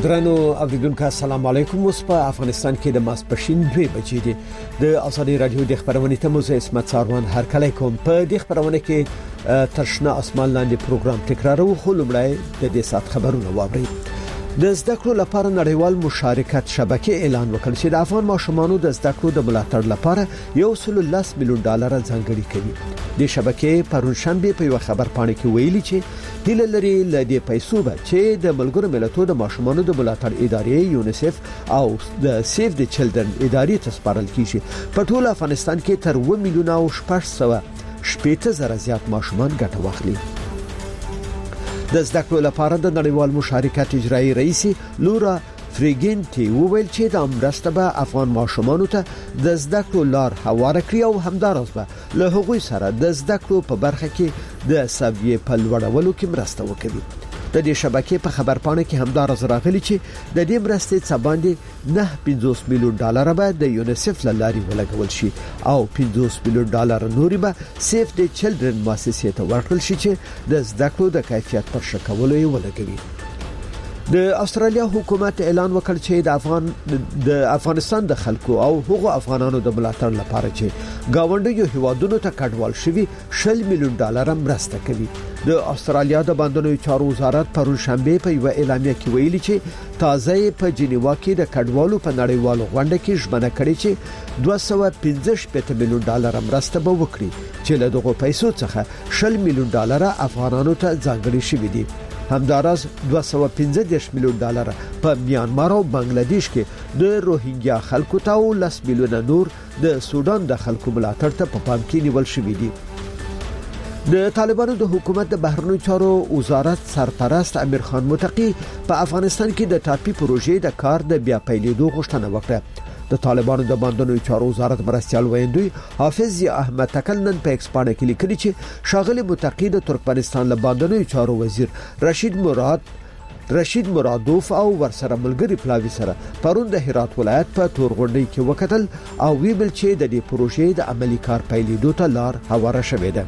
درنو اوریدونکو السلام علیکم. اوس په افغانستان کې د ماسپښین 2 بجې دي. د ازادي رادیو د خبرونې ته مو اسمت ساروان هر کله کوم. په دې خبرونه کې ترشنه اسمان لاندې پروګرام تکرارو. خو لمړی د دې سات خبرونه واوري. د زده کړو لپاره نړیوال مشارکت شبکې اعلان وکړ چې د افغان ماشومانو د زده کړو د ملاتړ لپاره $110 میلیون ځانګړي کوي. د شبکې پرون شنبه په یو خبر پاڼه کې ویلي چې هیله لري لدې پیسو به چې د ملګرو ملتونو د ماشومانو د ملاتړ ادارې یونیسف او د سیف د چلډرن ادارې ته سپارل کیږي. په ټول افغانستان کې تر 1,800,000 زیات ماشومان ګټه واخلي. د زده کړو لپاره د نړیوال مشارکت اجرایی رئیس لورا فریګینټي وویل چې د مرسته به افغان ماشومانو ته د زده کړو لار هواره کړي او همدارس به له هغوی سره د زده کړو په برخه کې د سویې په لوړولو کې مرسته وکړي. د دې شبکې په خبرپاڼه کې همدارس راغلي چې د دې مرستې څخه باندې $950 میلیون به د یونیسف لاري ولګول شي او $50 میلیون نوري به سیف د چلډرن مؤسسې ته ورکړل شي چې د زده کړو د کیفیت پر ښه کولو یې ولګوي. د استرالیا حکومت اعلان وکړ چې د افغانستان د خلکو او حقوق افغانانو د ملاتړ لپاره چې گاونډیو هیوادونو ته کډوال شوي $60 میلیون مرسته کوي. د استرالیا د باندنوي چارو وزارت پرون شنبه په یو اعلامیه کې ویلي چې تازه په جنیوا کې د کډوالو په نړیوالو غونډه کې ژمنه کړې چې $215 میلیون مرسته به وکړي چې له دغه پیسو څخه $60 میلیون افغانانو ته ځانګړي شوي دي. همدارس $215 میلیون په میانمار او بنگلاديش کې د روهینګیا خلکو ته او $10 میلیون نور د سودان د خلکو ملاتړ ته په پام کې نیول شوی دي. د طالبانو د حکومت د بهرنیو چارو وزارت سرپرست امیر خان متقی په افغانستان کې د ټاپي پروژې د کار د بیا پیلېدو غوښتنه وکړه. د طالبانو د باندنوي چارو وزارت مرستيال ویندوی حافظ احمد تکل نن په ایکسپانه کې لیکلي چې شاغلي متقی د ترکمنستان له باندنوي چارو وزیر رشید مرادوف او ورسره ملګری پلاوی سره پرون د هرات ولایت په تورغونډي کې وکتل او ویل چې د دې پروژې د عملی کار پیلېدو ته لار هواره شوې ده.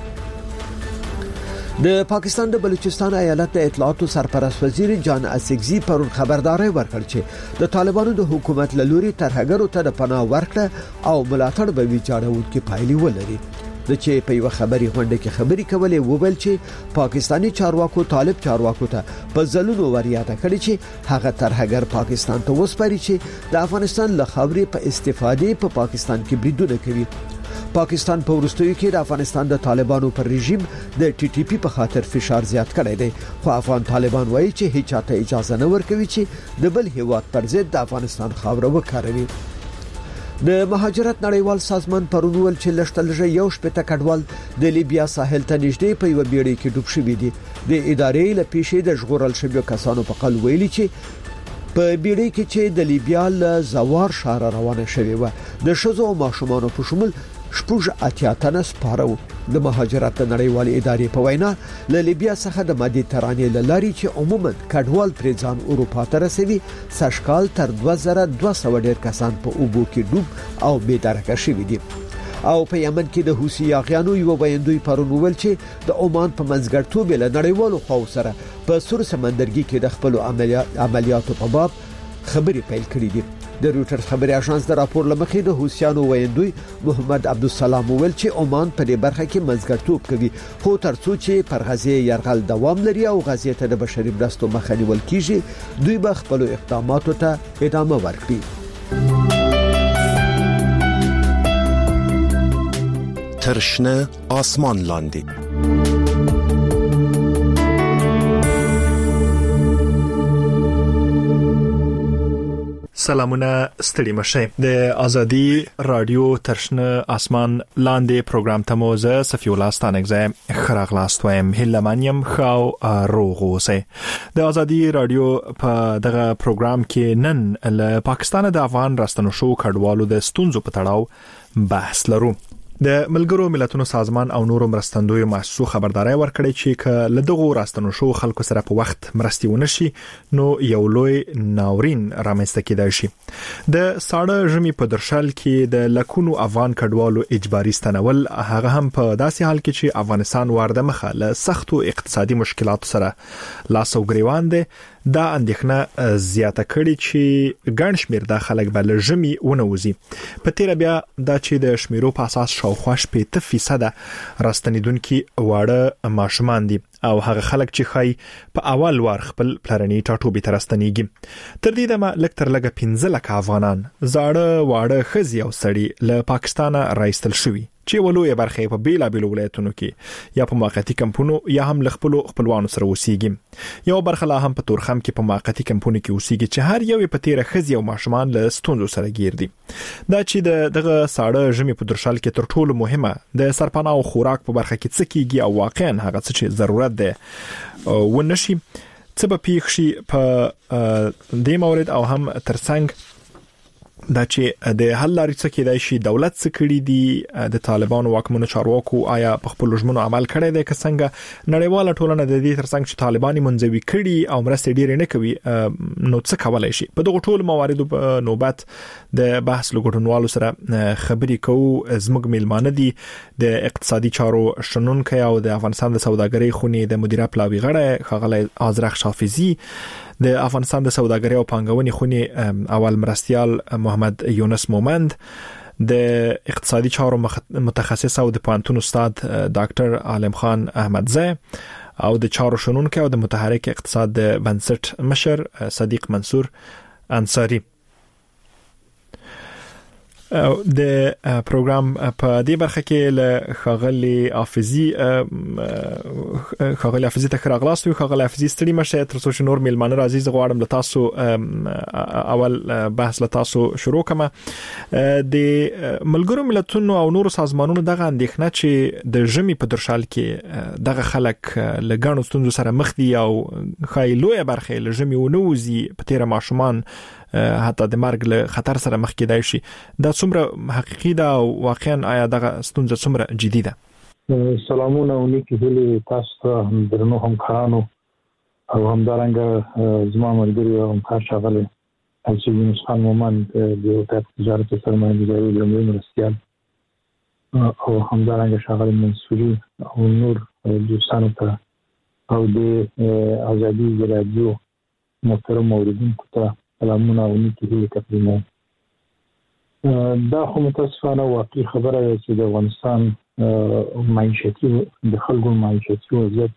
د پاکستان د بلوچستان ایالت د اطلاعات سرپرست وزیر جان اسکزي پرون خبرداري ورکړ چې د طالبانو د حکومت له لوري ترهګرو ته د پناه ورکړه او ملاتړ به ویجاړول کې پایلې ولري. د چې په یو خبري غونډه کې خبري کولې وویل چې پاکستانی چارواکو طالب چارواکو ته په ځلونو وریاده کړی چې هغه ترهګر پاکستان ته وسپاري چې د افغانستان له خاورې په استفادې په پاکستان کې بریدونه کوي. پاکستان په ورستیو کې د افغانستان د طالبانو پر رژیم د ټي ټي پی په خاطر فشار زیات کړی دی. خو افغان طالبان وایي چې هیڅ چاته اجازه نه ورکوي چې د بل هیواد پر ضد د افغانستان خاوره وکاروي. د مهاجرت نړیوال سازمان پرونول چې لشتلجه یو شپته کډوال د لیبیا ساحل ته نږدې په یو بیړۍ کې ډوب شوی دي. د ادارې له پیښې د ژغورل شویو کسانو په قل ویلي چې په بیړۍ کې چې د لیبیا له زوار ښار روانه شوی و د شذو او ماشومانو په شمول شپږ اتیا تنه سپارو. د مهاجرت نړیوال ادارې په وینا له لیبیا څخه د مدیترانې لاري چې عموما کډوال پر ځان اروپا ته رسوي سشکال تر 2200 ډیر کسان په اوبو کې ډوب او بې درکه شوي دي. او په یمن کې د حوثي یاغیانو یو ویندوی پرون ویل چې د عمان په منځګړتوب له نړیوالو خو سره په سور سمندرګي کې د خپل عملیاتو په باب خبري پیل کړې دي. د رويټرز خبري اژانس د راپور لمخې د حوثیانو ویندوی محمد عبدالسلام ویل چې عمان په دې برخه کې منځګړتوب کوي خو ترڅو چې پر غزې يرغل دوام لري او غزې ته د بشري مرستو مخه نیول کیږي دوی به خپل اقداماتو ته ادامه ورکړي. ترشنه آسمان لاندې سلامونه ستړي مشه. د ازادي رادیو ترشنه آسمان لاندې پروګرام ته مو زه صفی الله ستانګزه خراغلاست وایم هلمانیم خاو روغوسه. د ازادي رادیو په دغه پروګرام کې نن له پاکستان د افغان راستنو شو کډوالو د ستونزو په تړاو بحث لرو. د ملګرو ملتونو سازمان او نورو مرستندویو مؤسسو خبرداري ورکړې چې ک له دغو راستنو شو خلکو سره په وخت مرستي ونشي نو یو لوی ناورین رامنځته کېدای شي. د ساړه ژمي په درشل کې د لکونو افغان کډوالو اجباري ستنول هغه هم په داسې حال کې چې افغانستان ورده مخه له سختو اقتصادي مشکلاتو سره لاس او ګریوان دي، دا اندېښنه زیاته کړي چې ګڼ شمېر د خلک بل ژمي ونوزي. په تیر بیا دا چې د شمیرو په اساس شاوخوا 80% راستنیدونکو واړه ماشومان دي او هغه خلک چې خای په اول وار خپل پلرني ټاټوبې ترستنیږي. تر دې دمه لکتر لګه 15 لک افغانان زاړه واړه خزي او سړي له پاکستانه راایستل شوي چې ولوي برخه په بیلابل ولایتونو کې یا په موقتی کمپونو یا هم خپلوانو سره اوسېږي. یو برخه لا هم په تورخم کې په موقتی کمپونو کې اوسېږي چې هر یو په تیر خزي او ماشومان له ستونزو سره ګیر دي. دا چې دغه ساړه ژمي په درشل کې تر ټولو مهمه د سرپناه او خوراک په برخه کې څه کیږي او واقعا هغه څه چې ضرورت ده ونشي څه به پیښ شي په دې مورد او هم ترڅنګ دا چې د حل لارې څه کېدای شي دولت څه کړی دي د طالبانو واکمنو چارواکو آیا په خپل ژمنو عمل کړی دی که څنګه نړیواله ټولنه د دې ترڅنګ چې طالبان منځوي کړي او مرستې ډېرې نه کوي نو څه کولای شي. په دغه ټول مواردو په نوبت د بحث لګټونوالو سره خبرې کوو. زموږ میلمانه دي د اقتصادي چارو شنونکي او د افغانستان د سوداګرۍ خونې د مدیره پلاوی غړی ښاغلی آذرخ حافظي، د افغانستان د سوداګرۍ او پانګونې خونې اول مرستیال محمد یونس مومند، د اقتصادي چارو متخصص او د پوهنتون استاد ډاکټر عالم خان احمدزی او د چارو شنونکي او د متحرک اقتصاد د بنسټ مشر صدیق منصور انصاری. د پروګرام په دې برخه کې له خاغلی حافظي ته خراغلاست او خاغلی حافظي ستړي مشه تر څو چې نور میلمانه عزیز غواړم له تاسو اول بحث له تاسو شروع کما. د ملګرو ملتونو او نورو سازمانونو دغه اندېښنه چې د ژمي په درشل کې دغه خلک له ګڼو ستونزو سره مخ دي او خایلوې برخه له ژمي ونوزي په تیر ماشومان حتی د مرګ له خطر سره مخ کېدای شي، دا څومره حقیقي ده او واقعا آیا دغه ستونزه څومره جدي ده؟ سلامونه او نیکی هیلې تاسو ته درنو همکارانو او همدارنګه زما ملګري او همکار ښاغلی الشي یونس خان مومند د وزارت تجارت او سرمایه‌ګذارۍ لومړي مرستیال او همدارنګه ښاغلی منصوري او نور دوستانو ته او د ازادي رادیو محترم اوریدونکو ته سلامونه او نیکی هیلې تقدیموم. دا خو متاسفانه واقعي خبره ده چې د افغانستان معیشتي د خلکو معیشتي وضعیت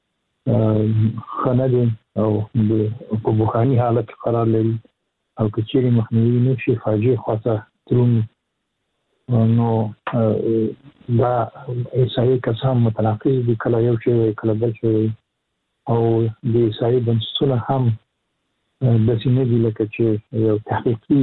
ښه نه دی او په بحراني حالت کې قرار لري او که چیرې مخنیوي نه شي فاجعې خواته درومي نو دا احصایې کسان متناقض دي، کله یو شی کله بل شی او د احصایې بنسټونه هم داسې نه دي لکه چې یو تحقیقي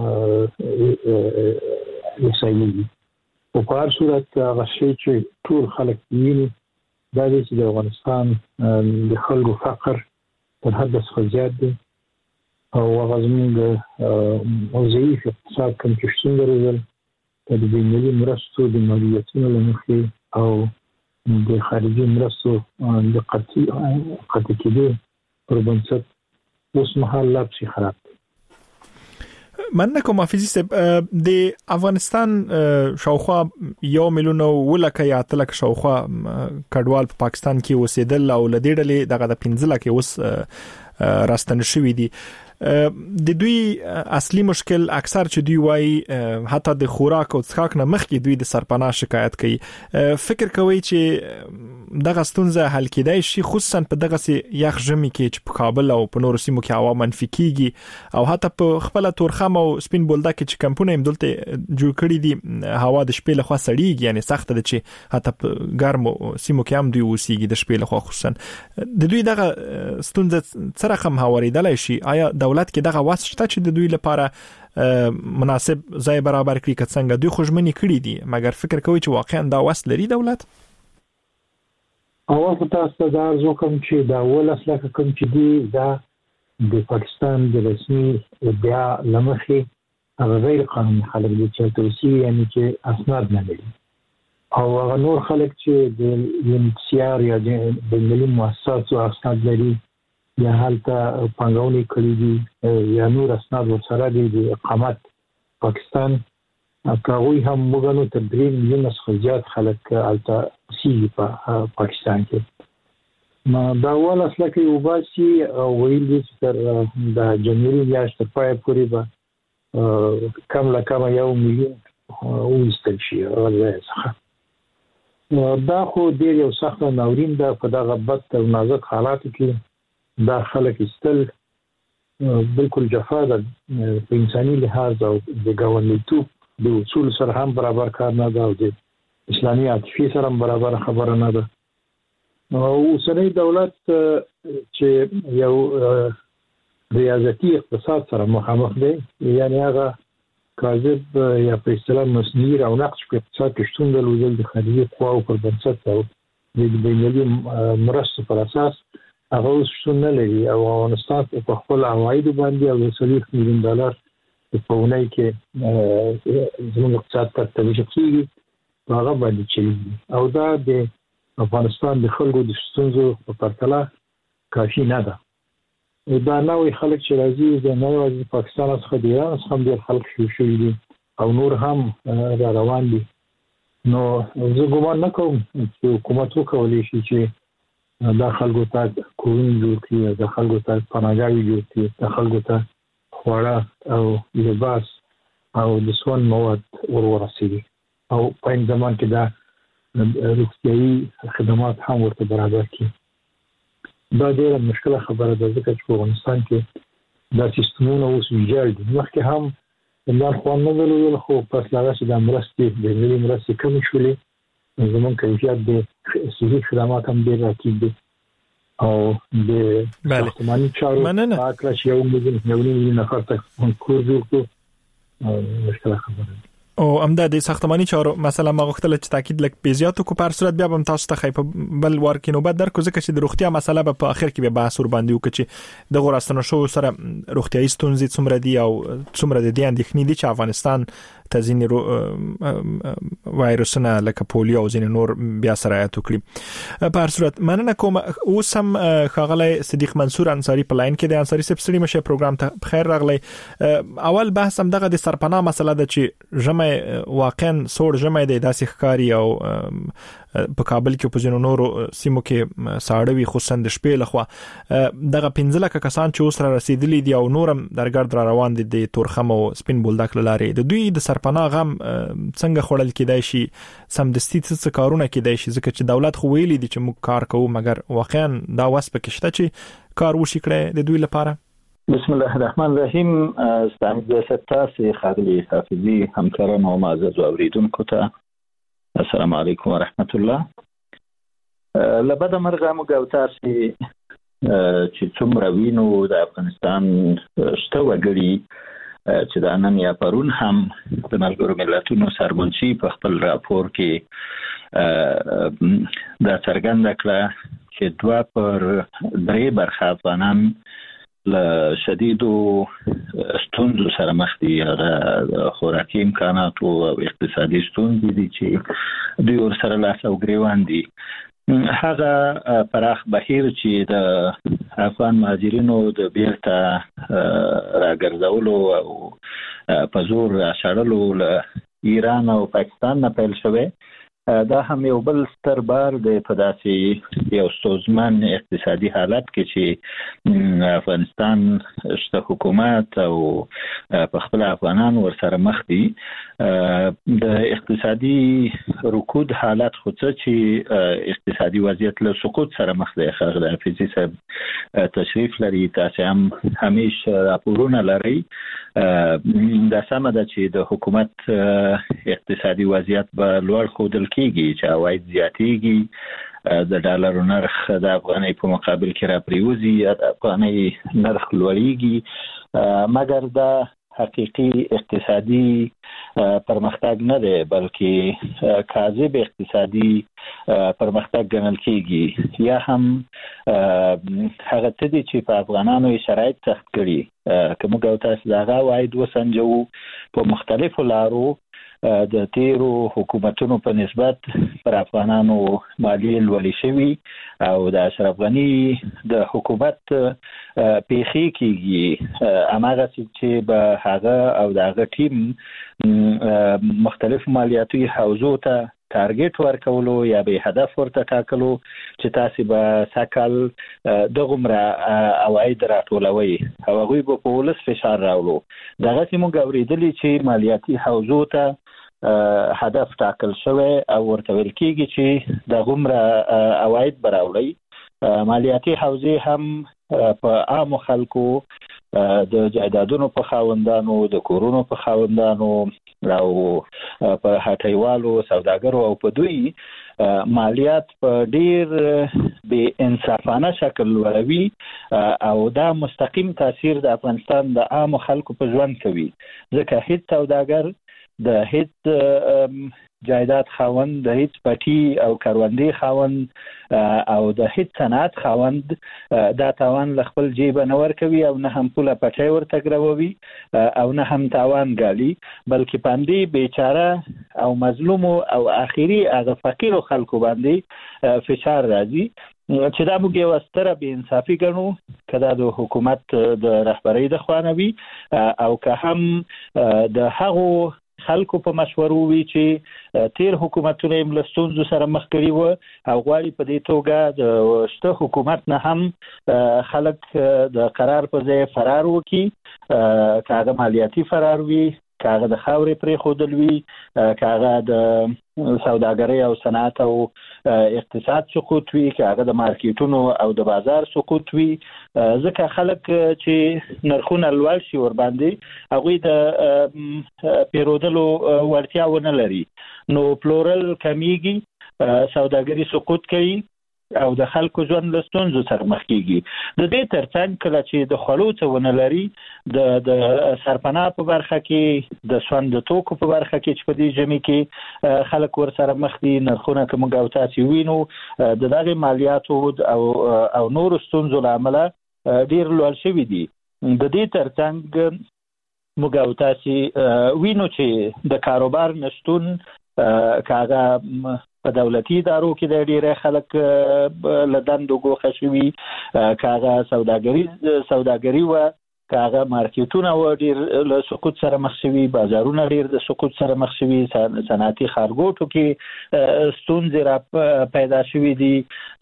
احصایې دي. په هر صورت هغه شی چې ټول خلک ویني دا دی چې د افغانستان د خلکو فقر تر حد څخه زیات دی او هغه زموږ ضعیف اقتصاد کوم چې شتون درلودل د بین‌المللي مرستو د محدودیتونو له مخې او د خارجي مرستو د قطع کېدو پر بنسټ اوس مهال لا پسې خراب دی. من کوم حافظي صاحب د افغانستان شاوخوا 1 میلیون ولکه یا تلک شاوخوا کډوال په پاکستان کې وسیدل او لدې ډلې دغه د 15 لک اوس راستنه شوې دي. د دوی اصلي مشکل اکثر چې دوی وایي حتی د خوراک او څښاک نه مخکې دوی د سرپناه شکایت کوي. فکر کوي چې دغه ستونزه حل کېدای شي خصوصا په دغه یخ ژمي کې چې په کابل او په نورو سیمو کې هوا منفي کیږي او حتی په خپل تورخم او سپین بولدک کې چې کمپونه هم دلته جوړ کړی دي هوا د شپې لخوا سړیږي، یعنی سخت ده چې حتی په ګرمو سیمو کې هم دوی اوسېږي د شپې لخوا. خصوصا د دوی دغه ستونزه څه رقم هواریدلای شي؟ آیا دولت کې دغه واسطه شته چې د دوی لپاره مناسب ځای برابر کړي؟ که څنګه دوی خوشمنی کړي دي مګر فکر کوي چې واقعا دا واسطه لري دولت؟ اول تاسو دا ارزو کوم چې دا ول اصله کوم چې دی دا د پاکستان د رسمي ادعا لمخې هغه غیر قانوني خلک دي چې توصیه یعنی چې اسناد نه لري او هغه نور خلک چې د UNHCR یا د ملي مؤسساتو اسناد لري یا حالته پنګونې کړې دي یا نور اسناد ورسره دي د اقامت پاکستان هغوی هم موږ ته 3 میلیون څخه زیات خلک حالته سي په پاکستان کې ما دا اول اصله کې وباسي او ویل دي چې د جنوري میاشتې پای پورې به کم لا کم 1 میلیون وستل شي ولې دا خو ډیر یو سخت ناورین ده په دغه بد او نازک حالاتو کې دا خلک استل بالکل جفا ده په انساني لحاظ او د ګاونډیتوب د اصول سره هم برابر کار نه ده او د اسلامي عاطفي سره هم برابر خبره نه ده او اوسنی دولت چې یو ریاضتي اقتصاد سره مخامخ دی یعنی هغه کاذب یا په اصطلاح مصنوعي او نقش په اقتصاد کې شتون درلودل د خارجي قواو پر بنسټ او د بینالمللي مرستو پر اساس هغه شتون نه لري او افغانستان په خپل عوایدو باندې او $3 میلیون په اونۍ کې زموږ اقتصاد ته توجه کیږي هغه باندې چې او دا د افغانستان د خلکو د ستونزو په پرتله کافي نه ده دا نوې خلک چې راځي د نوې پاکستان څخه د ایران څخه هم ډېر خلک شوي دي او نور هم را روان دي نو زه ګومان نه کوم چې حکومت وکولی شي چې دا خلکو ته کورونه جوړ کړي دا خلکو ته پناهګاهي جوړ کړي دا خلکو ته خواړه او لباس او د سون مواد ورسوي او په این زمان کې دا روغتیايي خدمات هم ورته برابر کړي دا ډېره مشکله خبره ده ځکه چې په افغانستان کې دا سیستمونه اوس ویجاړ دي مخکې هم عمران خان نه درلودل خو پس له هغه چې د مرستې د ملي مرستې کمې شولې زموږ کیفیت د صحي خدمات هم ډېر راټیټ دي او د ساختماني چارو په کله چې 1 میلیون نفر ته کور جوړ کړو مشکله خبره ده او امدا د ساختماني چارو مثلا مغختل چې تاکید لک پیزیاتو کو پر صورت بیا هم تاسو ته خیپ بل ورکینو بد درکو ځکه چې د روغتیا مسله په اخر کې به بحث ور باندې وکړي چې د غوړاستنو شو سره روغتیاي ستونزې څومره دي او څومره د دې اندېښنې دي چې افغانستان تزین وایرسونه لکه پولیو او ځین نور بیا سرایت وکړي په هر صورت مننه کوم اوس هم خغلی صدیق منصور انصاری په لاین کې د انصاری سپسړي مشه پروګرام ته بخیر راغلی اول بحث هم دغه د سرپناه مسله ده چې جمع واقعا سوړ جمع د داسې ښکاری او په کابل کې په ځینو نورو سیمو کې ساړوي خصوصا د شپې لخوا دغه 15 کسان چې اوس را رسیدلي دي او نورم درګرد را روان دي د تورخم او سپین بولدک لارې د دوی د سرپناه غم څنګه خړل کېدای شي سمدستي څه کارونه کېدای شي ځکه چې دولت خو ویلي دي چې موږ کار کوو مګر واقعا دا واس پکې شته چې کار وشي کړي د دوی لپاره بسم الله الرحمن الرحیم استاد ستاسو خاطري حافظي همکارانو او معزز اوریدونکو ته السلام علیکم ورحمت الله لبدا مرغه مګوتار چې څومره وینو د افغانستان شته وګړي چې د نن یا پرون هم د ملګرو ملتونو سرمنشي په خپل راپور کې دا څرګنده کړه چې 2/3 برخه افغانان له شدیدو ستونزو سره مخ دي د خوراکي امکاناتو او اقتصادي ستونزې دي چې دوی ورسره لاس او ګریوان دي هغه پراخ بهیر چې د افغان مهاجرینو د بیرته راګرځولو او په زور راشړلو له ایران او پاکستان نه پیل شوی دا هم یو بل ستر بار د په داسې یو ستونزمن اقتصادي حالت کې چې افغانستان شته حکومت او په خپل افغانان ورسره مخ دي د اقتصادي رکود حالت خو څه چې اقتصادي وضعیت له سقوط سره مخ دی خغل حافظي صاحب تشریف لري تاسو هم همیشه راپورونه لري دا سمه ده چې د حکومت اقتصادي وضعیت به لوړ خودل کېږي چې عواید زیاتېږي د ډالرو نرخ د افغانۍ په مقابل کې راپریوزي د افغانۍ نرخ لوړېږي مګر دا حقیقي اقتصادي پرمختګ نه دی بلکې کاذب اقتصادي پرمختګ ګڼل کېږي یا هم هغه څه دي چې په افغانانو شرایط سخت کړي که موږ تاسو دغه عواید وسنجو په مختلفو لارو د تیرو حکومتونو په نسبت پر افغانانو مالیه لوړې شوي او د اشرف غني د حکومت پیخي کیږي اماغه چې به هغه او دغه ټیم مختلف مالیاتي حوزو ته ټارګټ ورکولو یا به هدف ورته ټاکلو چې تاسو به سکل د غمره اواید راټولوي او هغه په ولس فشار راوړو دغه سیمو غوړېدلی چې مالیاتي حوزو ته هدف ټاکل شوی او ورته ویل کېږي چې د غمره اواید براوړي مالیاتي حوزه هم په عام خلکو د جایدادونو په خاوندانو د کورونو په خاوندانو او په هټیوالو سوداګرو او په دوی مالیات په ډیر بې انصافانه شکل ولوي او دا مستقیم تاثیر د افغانستان د عام خلکو په ژوند کوي ځکه هیڅ سوداګر د هیڅ جایداد خاوند د هیڅ پټي او کاروندې خاوند او د هیڅ صنعت خاوند دا تاوان ل خپل جیب نه ورکوي او نه هم پوله پټي ورته ګروي او نه هم تاوان ګالي بلکې باندې بیچاره او مظلوم او اخیری هغه فقیر خلکو باندې فشار راځي چې دا موږ یو ستره بې انصافي ګڼو کله د حکومت د رهبرۍ د خوانوي او که هم د هغو خلکو په مشورو وی چې تیر حکومتونه یې له ستونزو سره مخ کړي وو او غواړي په دې توګه د شته حکومت نه هم خلک د قرار په ځای فرار وکړي کاغه مالیاتي فرار وي کاغه د خاورې پرې خودل وي کاغه د سوداګرۍ او صنعت او اقتصاد سقوط وي کاغه د مارکیټونو او د بازار سقوط وي ځکه خلک چې نرخونه لوړ شي ور باندې هغه د پیرودلو ورتیا ونه لري نو پلورل کمیږي سوداګري سقوط کوي او د خلکو ژوند له ستونزو سره مخ کیږي د دې ترڅنګ کله چې د خلوص ونه لري د سرپناه په برخه کې د سوند توکو په برخه کې چې په دې جمع کې خلک ور سره مخ دي نرخونه کوم غوتاسي وینو د دغه مالیاتو او نور ستونزو لامل ډیر لوړ شوی دي د دې ترڅنګ موږ غوتاسي وینو چې د کاروبار نشټون کاغه په دولتي ادارو کې د ډیره خلک لدندو ګوښه شوي کاغه سوداګري و کاغه مارکیټونه و ډیر له سقوط سره مخ شوي بازارونه ډیر د سقوط سره مخ شوي صنعتي خارګوټو کې ستونزې را پیدا شوي دي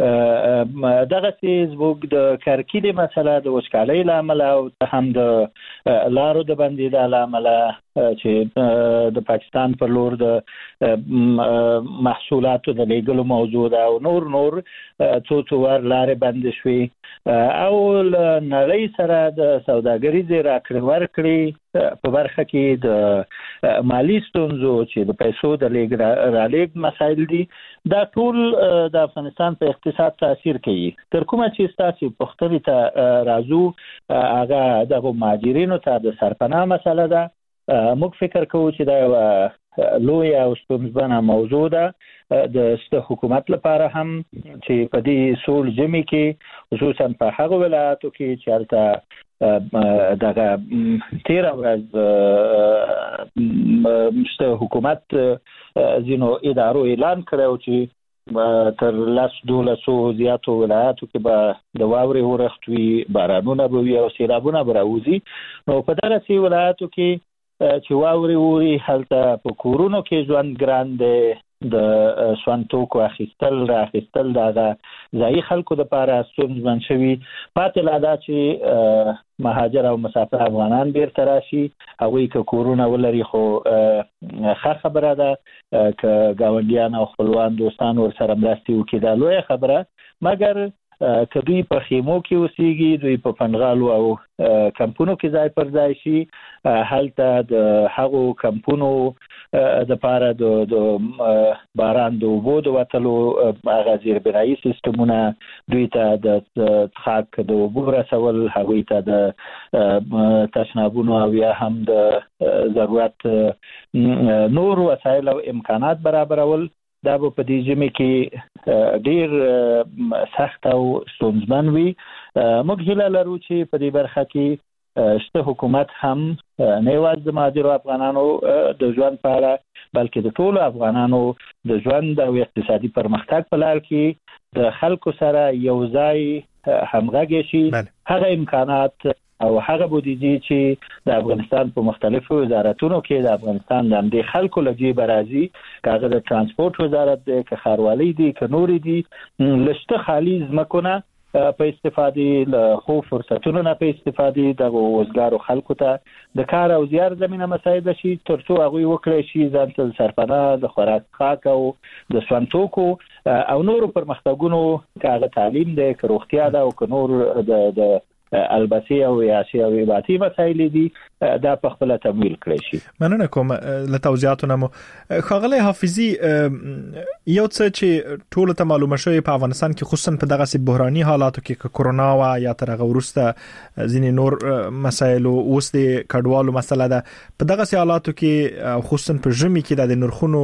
دغه زموږ د کرکیلې مسله د وچکالۍ له امله او هم د لارو د بندېدا له امله چې د پاکستان پر لور د محصولاتو د لیږلو موضوع ده او نور څو ور لارې بندې شوي او نړۍ سره د سوداګریزې راکړې ورکړې په برخه کې د مالی ستونزو چې د پیسو د رالیږد مسایل دي دا ټول د افغانستان په اقتصاد تاثیر کوي تر کومه چې ستاسو پښتني ته راځو هغه د مهاجرینو ته د سرپناه مسله ده موږ فکر کوو چې دا لوی او ستونزمنه موضوع ده د ست حکومت لپاره هم چې په دې سول جمع کې خصوصا په هغه ولایتو کې چې البته دغه 13 ورځ ست حکومت زینو ادارو اعلان کړو چې تر 12 زیاتو ولایتو کې به د واوري ورښت وي بارانونه به وي او سیلابونه به راوځي نو په دغه سی ولایتو کې چې واوري ووري هلته په کورونو کې ژوند ګران دی د سوانتوکو اخیستل دغه ځای خلکو د لپاره ستونزمن شوي پاتې لا دا چې مهاجر او مسافر افغانان بیرته راشي هغوی که کورونه ولري خو ښه خبره ده که ګاونډیان او خپلوان دوستان ورسره مرستې وکړي دا لویه خبره مګر که دوی په خیمو کې اوسېږي دوی په پنډغالو او کمپونو کې ځای پر ځای شي هلته د هغو کمپونو د پاره د باران د اوبو د وتلو هغه زیربنایي سیستمونه دوی ته د څښاک د اوبو رسول هغوی ته د تشنابونو او یا هم د ضرورت نور وسایل او امکانات برابرول دا په دې ژمي کې ډیر سخت او ستونزمن وي موږ هیله لرو چې په دې برخه کې شته حکومت هم نه یوازې د مهاجرو افغانانو د ژوند په اړه بلکې د ټولو افغانانو د ژوند او اقتصادي پرمختګ په لار کې د خلکو سره یو ځای همغږي شي. هغه امکانات او هغه بودیجه چې د افغانستان په مختلفو وزارتونو کې د افغانستان د امنیت خلکو لږی برازي کاغه د ترانسپورت وزارت د ښاروالۍ دي کنوري دي لشته خالي زمکونه په استفادې له خو فرصتونو نه په استفادې د وزګارو خلکو ته د کار او زیار زمينه مساعده شي ترڅو هغه وکړي شي ځان ته سرپناه د خوراک خاک او د سوانتوکو او نورو پرمختګونو کاغه تعلیم د روغتیا او نور د البته او سیاسي او اباتی مسایل دي دا په خپل تمویل کړی شي. مننه کوم له توضیحاتونو مو خغله حافظي یو څه چې ټول ته معلومه شوی په افغانستان کې خصوصا په دغه سي بحراني حالاتو کې کورونا او یا ترغه ورسته ځینې نور مسایل اوس د کډوالو مسله ده په دغه سي حالاتو کې خصوصا په ژمي کې د نرخونو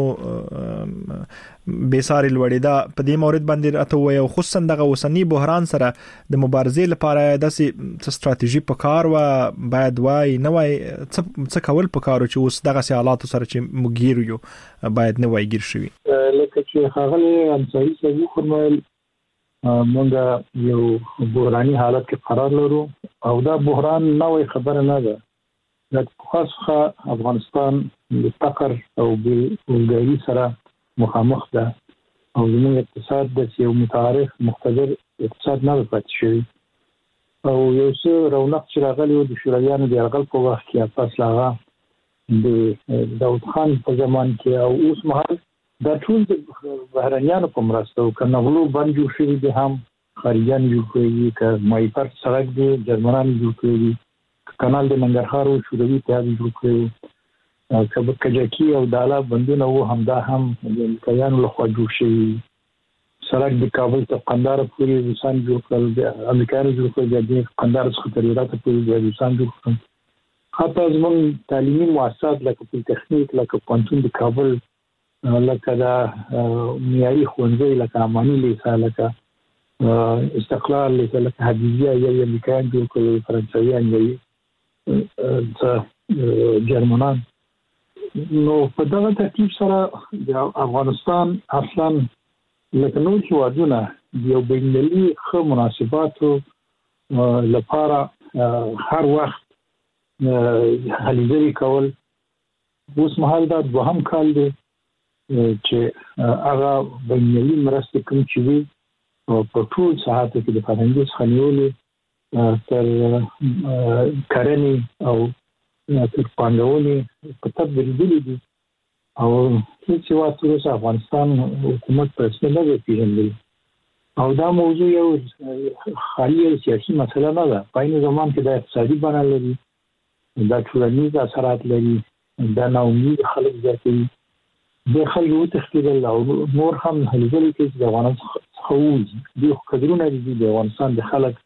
بیساری لوړیدا په دې مورید باندې راته وي او خصوصا دغه وسنی بحران سره د مبارزې لپاره د ستراتیژي په کار و باید وای نه وای څه کول په کارو چې اوس دغه حالات سره چې مګیر یو باید نه وای ګیر شوی لکه چې هغه انصاری سوي فرمایل مونږ یو بحراني حالت کې قرار لرو او دا بحران نوې خبره نه ده د خاصه افغانستان د فقر او بیکارۍ سره مخامخ ده او زموږ اقتصاد د یو متعارف مقتدر اقتصاد نه پاتې شوی او یو څه رونق چې راغلی د شورویانو د یرغل په وخت کې پس لاغه د داود خان په زمان کې او اوس مهال د ټول د بهرنیانو په مرسته او کنه غلو باندې جوړ شوی دي هم خارجيان جوړ کړي ک مایپر سړک دی جرمنان جوړ کړي کانال د ننګرهار او شوروي ته جوړ کړي کجکی او دالا بندونه وو همدا هم د امریکایانو لخوا جوړ شوی سړک د کابل ته قندهار پورې روسان جوړ کړل د امریکایانو جوړ کړل د قندهار څخه تر هرات پورې د روسان جوړ کړل حتی زموږ تعلیمي مؤسسات لکه پولیټیکنیک لکه پوهنتون د کابل لکه دا معیاري ښوونځي لکه اماني لیسه لکه استقلال لیسه لکه حدیثیه یا امریکایان جوړ کړل فرانسویان یا جرمنان نو په دغه ترتیب سره د افغانستان اصلا لکه نور هیوادونه یو بین‌المللي ښه مناسباتو لپاره هر وخت هلې کول اوس مهال دا دوهم کال دی چې هغه بین‌المللي مرستې کوم چې وي په ټول ساحاتو کې د فرهنګي څخه نیولې تر کرنې او تر پانګونې په تدبیر دي او هیڅ وخت اوس افغانستان حکومت په رسمي نه پیژندل او دا موضوع یو خالي سیاسي مسله نه ده په این زمان کې د اقتصادي بڼه لري دا ټولنیز اثرات لري دا ناامید خلک زیاتوي د خلکو تخیل او نور هم هلګل کې د افغانستان څخه د قدرونه دي د افغانستان د خلک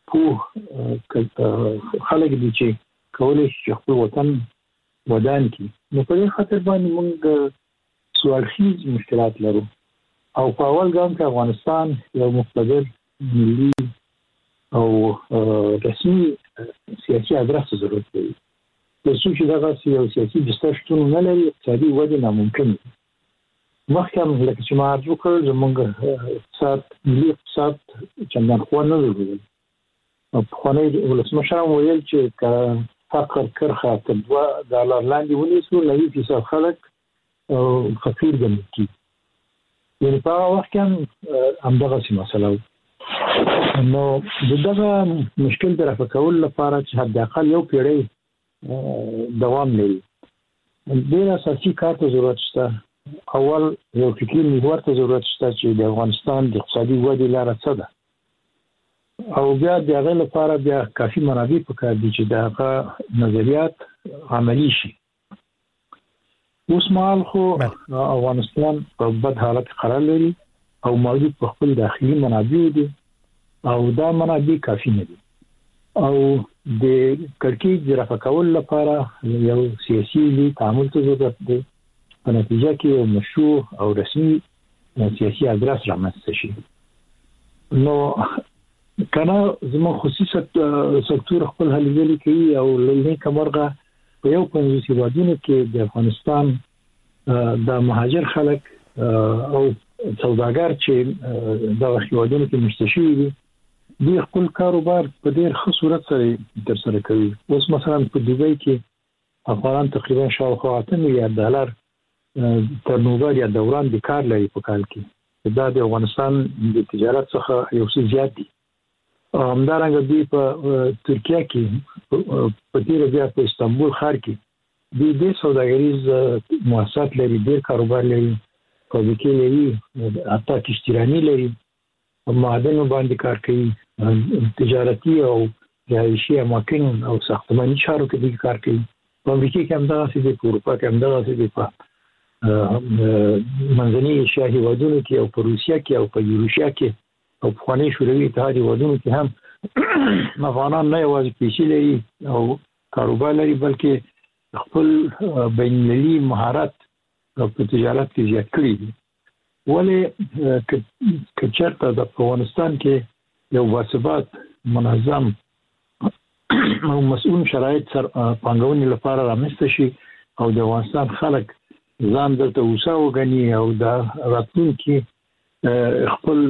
خلک دي چې کولای شي خپل وطن ودان کی نو په دې خاطر باندې موږ سوالخیز مشکلات لرو او په اول ګام کې افغانستان یو مقتدر ملي او رسمي سیاسي ادرس ضرورت لري د څه دغه یو سیاسي دستشتون نه لري اقتصادي وده ناممکن مخکې لکه چې ما ارزو کړ زموږ اقتصاد ملي اقتصاد چندان خو نه لري په خانه ولسمشر ویل چې فقر کرخه تر $2 لاندې ونیسو 90% خلک فقیر ګڼل کیږي یعنی په هغه وخت کې همدغه څه مسله نو دغه مشکل در کول لپاره چې حد اقل یو پیړۍ دوام لري ډېر اساسي کار ته ضرورت شته اول یو فکري محور ته ضرورت شته چې د افغانستان د اقتصادي ودې لاره څه ده او بیا د هغه لپاره بیا کافي منابع پکار دي چې دغه نظریات عملی شي اوس مهال خو افغانستان په بد حالت قرار لري او موجود په خپل داخلي منابع دي او دا منابع کافي نه دي او د کړکېچ د رفع کولو لپاره یو سیاسي تعامل ته ضرورت دی په نتیجه کې یو مشروع او رسمي سیاسي ادرس رامنځته شي نو کنه زموږ خصوصي سکتور خپل هلې کوي او لنی کمرغه په یو 50 هیوادونو کې د افغانستان د مهاجر خلک او سوداګر چې د هیوادونو کې مشتشي دي د خپل کاروبار په ډېر ښه صورت سره تر سره کوي. اوس مثلا په دوبۍ کې افغانان تقریبا شاوخوا $8 میلیارډ ترنوور یا دوران د کار لري په کال کې. دا د افغانستان د تجارت څخه یو څه زیات دي. همدارنګه دوی په ترکیه کې په تیر بیا په استانبول ښار کې د سوداګریز مؤسسات لري، ډېر کاروبار لري، فابریکې لري، حتی کشتیرانی لري، معدنو باندې کار کوي، تجارتي او رهایشي اماکن او ساختماني چارو کې دوی کار کوي. په امریکا کې هم دغه څه دي، په اروپا کې هم دغه څه دي، په منځني ایشیا هیوادونو کې او په روسیا کې او په یوروشیا کې او په خواني شوروي اتحاد هیوادونو کې هم افغانان نه یوازې پیسې لري او کاروبار لري بلکې خپل بین‌المللي مهارت په تجارت کې زیات کړی دي. ولې که چېرته د افغانستان کې یو باثبات منظم او مسؤل شرایط پانګونې لپاره رامنځته شي او د افغانستان خلک ځان دلته اوسه وګڼي او د راتلونکي خپل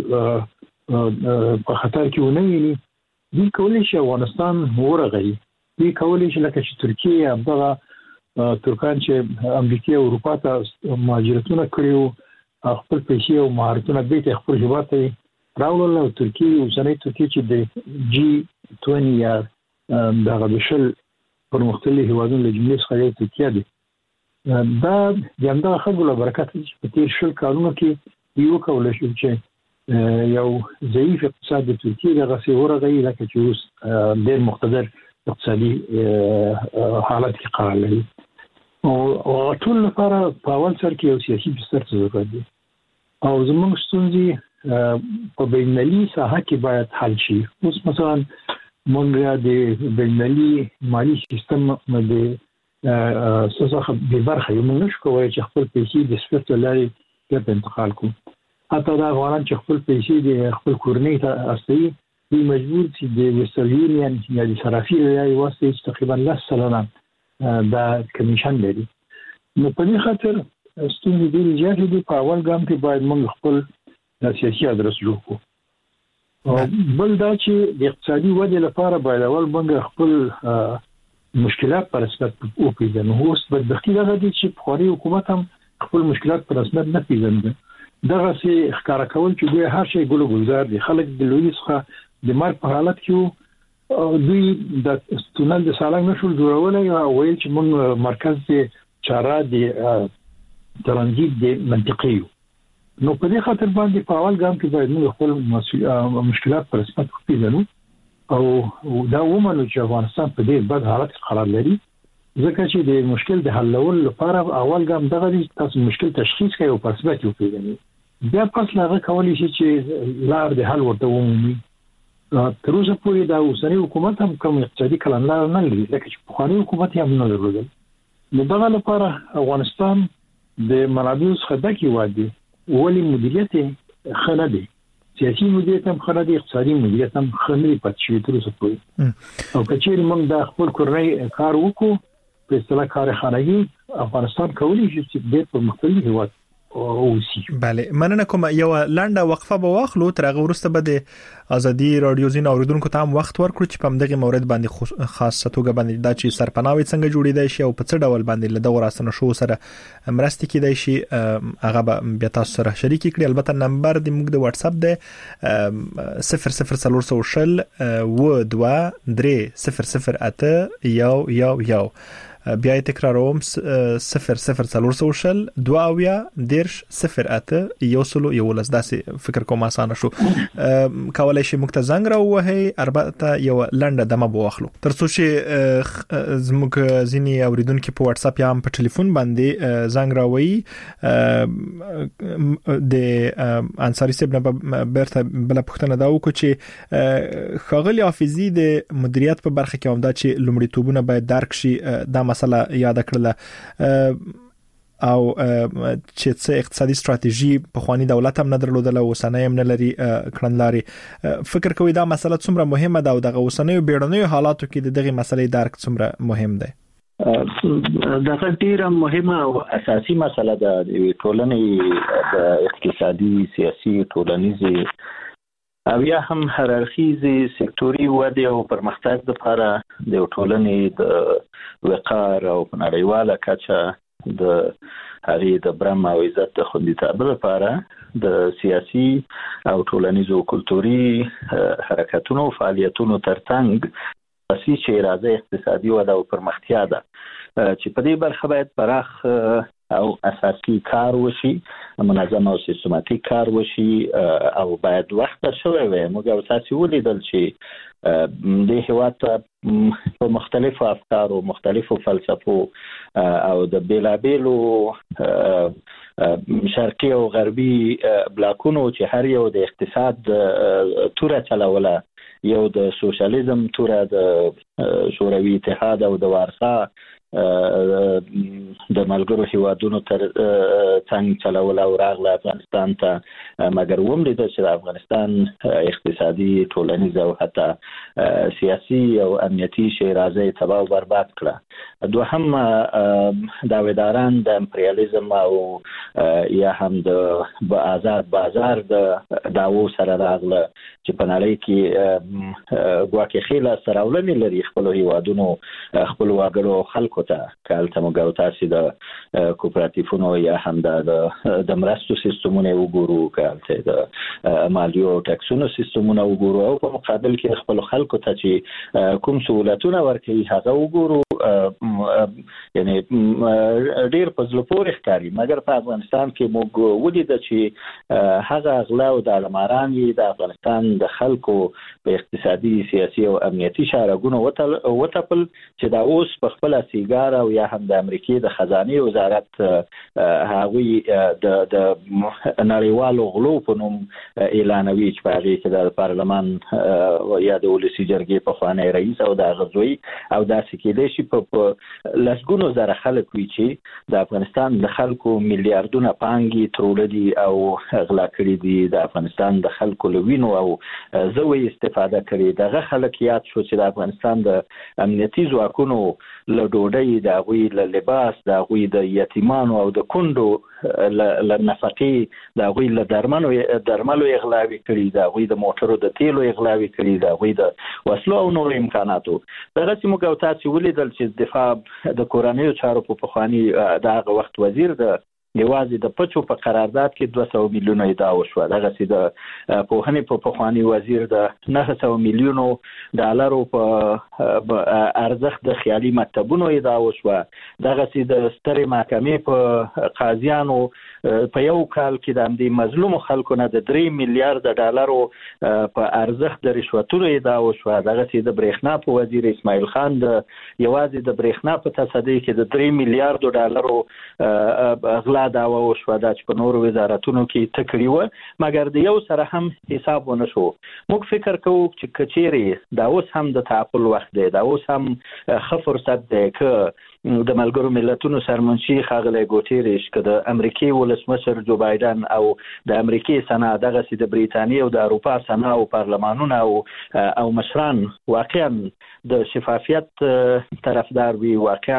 په خطر کې ونه ویني، دوی کولی شي افغانستان ورغوي. دوی کولی شي لکه چې ترکیه همدغه ترکان چې امریکا او اروپا ته مهاجرتونه کړي خپل پیسې او مهارتونه بیرته خپل هیواد ته راوړل او ترکیه اوسنۍ ترکیه چې د G20 یا دغه بشل پرمختللي هیوادونو له جملې څخه یو ترکیه دی. دا د همدغه خلکو له برکت په تیر 20 کالونو کې یو کولی شي چې یو ضعیف اقتصاد د ترکیه دغه څه ورغوي لکه چې اوس ډېر مقتدر اقتصادي حالت کې قرار لري. او ټول لپاره په اول سر کې یو سیاسي بستر ضرورت دی او زموږ ستونزې په بین‌المللي ساحه کې باید حل شي. اوس مثلا موږ د بین‌المللي مالي سیستم د څخه به برخه یو موږ نشو کولی چې خپل پیسې د سپیرت لارې په انتقال کوو. حتی دا افغانان چې خپل پیسې د خپل کورنۍ ته استوي دوی مجبور دي د ویسټرن یونین یا د صرافي لارې واسطه چې تقریبا 10% دا کمیشن لري. نو په دې خاطر ستونزې ډېرې زیاتې دي. په اول ګام کې باید موږ خپل سیاسي ادرس جوړ کړو. بل دا چې د اقتصادي ودې لپاره باید اول موږ خپل مشکلات په رسمیت وپېژنو. اوس بدبختي دغه دي چې پخوانی حکومت هم خپل مشکلات په رسمیت نه پېژني. دغه سي ښکارا کول چې دوی هر شي ګلو ګلزار دي. خلک د لوی څخه د مرګ په حالت کې دوی د تونل د سالنګ نشول جوړولای او ویل چې موږ مرکز د چاره د ترانزیت د منطقي. نو په دې خاطر باندې په اول ګام کې باید موږ خپل مشکلات پر رسمیت وپېژنو او دا ومنو چې افغانستان په ډېر بد حالت کې قرار لري. ځکه چې د مشکل د حلول لپاره اول ګام دغه دی تاسو مشکل تشخیص کوي او پر رسمیت وپېژنئ. بیا پس هغه کولی شي چې لار د حل ورته ومومي. تر اوسه پورې دا اوسنی حکومت هم کوم اقتصادي کلندار نه لري لکه چې پخوانی حکومت هم نه لري. نو دغه لپاره افغانستان د منابعو څخه ډک هیواد دی. ولې مدیریت ښه نه دی؟ سیاسي مدیریت هم ښه نه دی، اقتصادي مدیریت هم ښه نه دی پاتې شوی تر اوسه پورې. او که چېرې موږ د خپل کورنۍ کار وکړو په اصطلاح کارخانګي، افغانستان کولی شي چې ډېر پرمختللی هیواد اوسي. بله، مننه کوم. یو لنډه وقفه به واخلو، تر هغه وروسته به د ازادي رادیو زین اوریدونکو ته هم وخت ورکړو چې په دغه مورد باندې خاصه توګه باندې دا چې سرپناوي څنګه جوړیدای شي او په څه ډول باندې له دغه راستنه شو سره مرستې کیدای شي هغه به بیا تاسو سره شریک کړئ. البته نمبر د موږ د واتس اپ دی 00300 و 2 3 008 بیا تکراروم 00300 2 008 1 داسې فکر کوم اسانه شو. کولای شي موږ ته زنګ راوهي، البته یو لنډه دمه بوخلو ترڅو چې زموږ ځینی اوریدونکو په واتس اپ یا په ټلیفون باندې زنګ راوي. د انصاری صاحب نه برته بل پښتنه دا وکړي چې خغلی حافظي د مدیریت په برخه کې هم دا چې لومړیتوبونه باید درک شي دا مسله یاد کړله. او چې څه اقتصادي ستراتیژي په خواني دولت هم نه درلودله وسنۍ هم نه لري کړنلاري فکر کوي دا مسله څومره مهمه ده او د اوسنۍ بیړنیو حالاتو کې دغه مسلې درک څومره مهم ده؟ دا ډیره مهمه او اساسي مسله ده د ټولنې د اقتصادي سیاسي ټولنیزي او یا هم هررخیزي سکتوري وده او پرمختګ لپاره د ټولنې د وقار او نړیواله کچه د هغه د برم او عزت د خوندیتوب لپاره د سیاسي او ټولنیزو کلتوري حرکتونو فعالیتونو ترڅنګ اساسي چې راځي اقتصادي وده او پرمختیا ده چې په دې برخه باید پراخ او اساسي کار وشي منظم او سیستماتیک کار وشي او باید وخت شوی وي موږ تاسو ولیدل چې د هیواد په مختلفو افکار او مختلفو فلسفو او د بیلابیلو شرقي او غربي بلاکونو چې هر یو د اقتصاد توره چلوله یو د سوشلیزم توره د شوروي اتحاد او د وارسا د ملګرو هیوادونو تر څنګ چلول او راغله افغانستان ته مګر ومرید چې د افغانستان اقتصادي ټولنیز او حتی سیاسي او امنیتي شیرازه تباہ او برباد کړه دوهم داویداران د امپریالیزم او یا هم د آزاد بازار د داوو سره راغله چې په نړۍ کې ګواکې خیله سراولنې لري خپل هیوادونو خپل واګړو خلکو ته کالته موږ تاسو د کوپراتیفونو یا هم د مرستو سیستمونه وګورو کالته د مالیو ټکسونو سیستمونه وګورو او په مقابل کې خپل خلکو ته چې کوم سہولتونه ورکوي هغه وګورو یعنی ډیر په ځل پورې ښکاري مګر په افغانستان کې موږ ولیدل چې هغه اغلا او د علماران د افغانستان د خلکو په اقتصادي سیاسي او امنیتي شارګونو وټپل چې دا اوس په خپل سیګار او یا هم د امریکای د خزانه وزارت هغوی د نړیوالو غلو په نوم اعلانوي چې په هغه کې د پارلمان یا د ولسی جرګې په خوانه رئیس او د غزوی او داسې کې د شي په لسګونو زره خلک وی چې د افغانستان د خلکو میلیارډونه پانګي ترولدي او غلا کړی دي د افغانستان د خلکو لوینو او زوی استفاده کړي دغه خلک یاد شو چې د افغانستان د امنیتي ځواکونو له ډوډۍ د غوي له لباس د غوي د یتیمانو او د کندو له نفقې د غوي له درملو اغلاوي کړي د غوي د موټرو د تیلو اغلاوي کړي د غوي د وسلو او نور امکاناتو دغه چې موږ تاسو ولیدل چې دفاع د کورنیو چارو په خواني دغه وخت وزیر د یوازې د پچو په قرارداد کې 200 میلیونه ادعا وشو دغه چې د پوهنې په پخوانی وزیر د 900 میلیونو ډالرو په ارزښت د خیالي مکتبونو ادعا وشو دغه چې د سترې محکمې په قاضیانو په یو کال کې د امدي مظلوم خلکو نه د 3 میلیارډ ډالرو په ارزښت د رشوتونو ادعا وشو دغه چې د برېښنا په وزیر اسماعیل خان د یوازې د برېښنا په تصدی کې د 3 میلیارډ ډالرو غلا دا وشو دا چې په نورو وزارتونو کې تکړی و مګر د یو سره هم حساب ونه شو موږ فکر کوو چې کچيري دا اوس هم د تعقل وخت دی دا اوس هم ښه فرصت دی ک د ملګرو ملتونو سرمنشي خاغلی ګوتيريش که د امریکای ولسمشر جو بایدن او د امریکای سنا دغه سي د بریتانیا او د اروپا سنا او پارلمانونه او مشران واقعا د شفافیت طرفدار وي واقعا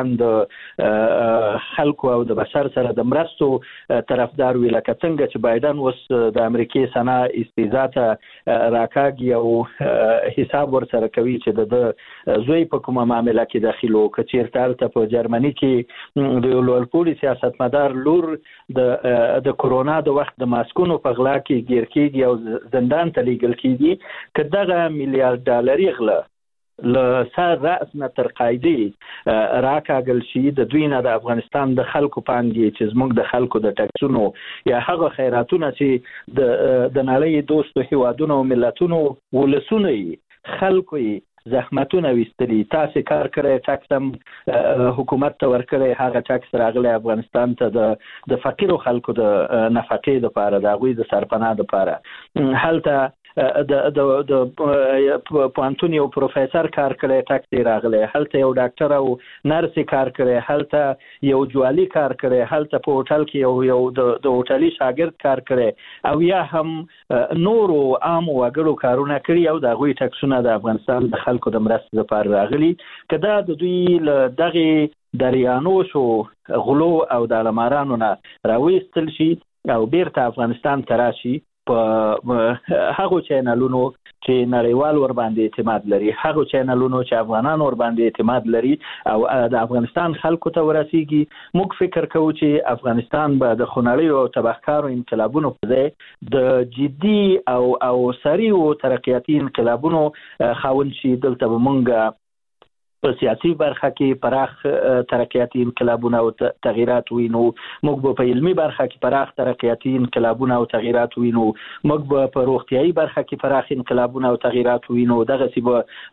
د خلکو او د بشر سره د مرستو طرفدار وي لکه څنګه چې بایدن وس د امریکای سنا استیزاته راکاږي او حساب ورسره کوي چې د زوی په کومه معاملې کې داخلو کچیرته په جرمني کې د لوړپوړي سیاستمدار لور د کرونا د وخت د ماسکونو په غلا کې گیر کېږي او زندان ته لیږل کېږي که دغه میلیارډ ډالر غلا له سر راس نه تر قاعده راکاږل شي د دوی نه د افغانستان د خلکو پانګي چې زموږ د خلکو د ټکسونو یا هغه خیراتونه چې د نړۍ دوستو هیوادونو او ملتونو ولسونه خلکو زحمتونه وستري تاسو کار کړی ټاکسم حکومت ته ورکړی هغه ټاکس راغلی افغانستان ته د فقیرو خلکو د نفقې لپاره د غوي د سرپناه لپاره هلته د پوهنتون یو پروفیسور کار کړی ټاکسي راغلی، هلته یو ډاکټر او نرس کار کړی، هلته یو جوالي کار کړی، هلته په هوټل کې یو د هوټلي شاګرد کار کړی، او یا هم نورو عام وګړو کارونه کړي او د غوي ټکسونه د افغانستان د خلکو د مرستې لپاره راغلي. کدا د دوی له دغه دریانوشو غلو او د علمارانو نه راوېستل شي او بیرته افغانستان ته راشي په هغو چینلونو چې نړیوال ور باندې اعتماد لري، هغو چینلونو چې افغانان ور باندې اعتماد لري او د افغانستان خلکو ته ورسیږي، موږ فکر کوو چې افغانستان به د خونړیو او تبهکارو انقلابونو په ځای د جدي او سریع ترقیاتي انقلابونو خاوند شي. دلته به موږ په سیاسي برخه کې پراخ ترقیاتي انقلابونه او تغییرات وینو، موږ به په علمي برخه کې پراخ ترقیاتي انقلابونه او تغییرات وینو، موږ به په روغتيایي برخه کې پراخ انقلابونه او تغییرات وینو، دغه سی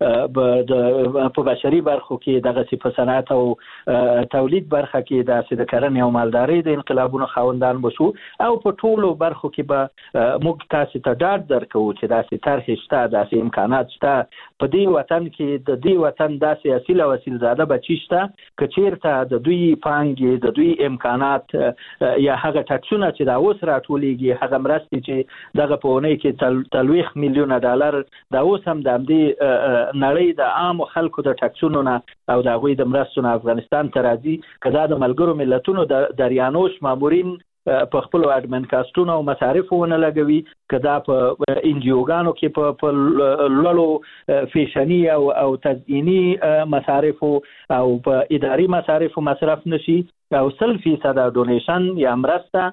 په بشري برخو کې، دغه سی په صنعت او تولید برخه کې د کرنې او مالدارۍ د انقلابونو خاوندان بشو، او په ټولو برخو کې به موږ تاسو ته ډاډ درکو چې داسې طرح شته، داسې امکانات شته په دې وطن کې، د دې وطن داسې اصیل او اصیل زاده بچی شته چې چیرته د دوی پانګې، د دوی امکانات یا هغه ټکسونه چې دا اوس راټولېږي، هغه مرستې چې دغه په اونۍ کې 30 میلیونه ډالر دا اوس هم د همدې نړۍ د عام خلکو د ټکسونو نه او د هغوی د مرستو نه افغانستان ته راځي. که دا د ملګرو ملتونو د دریانوش مامورین په خپل اډمن کاستونو او مصارف ونه لګوي، کدا په انجیوګانو کې په لولو فیشنی او تزیینی مصارف او په اداري مصارف مصرف نشي، او 100% ډونیشن یا مرسته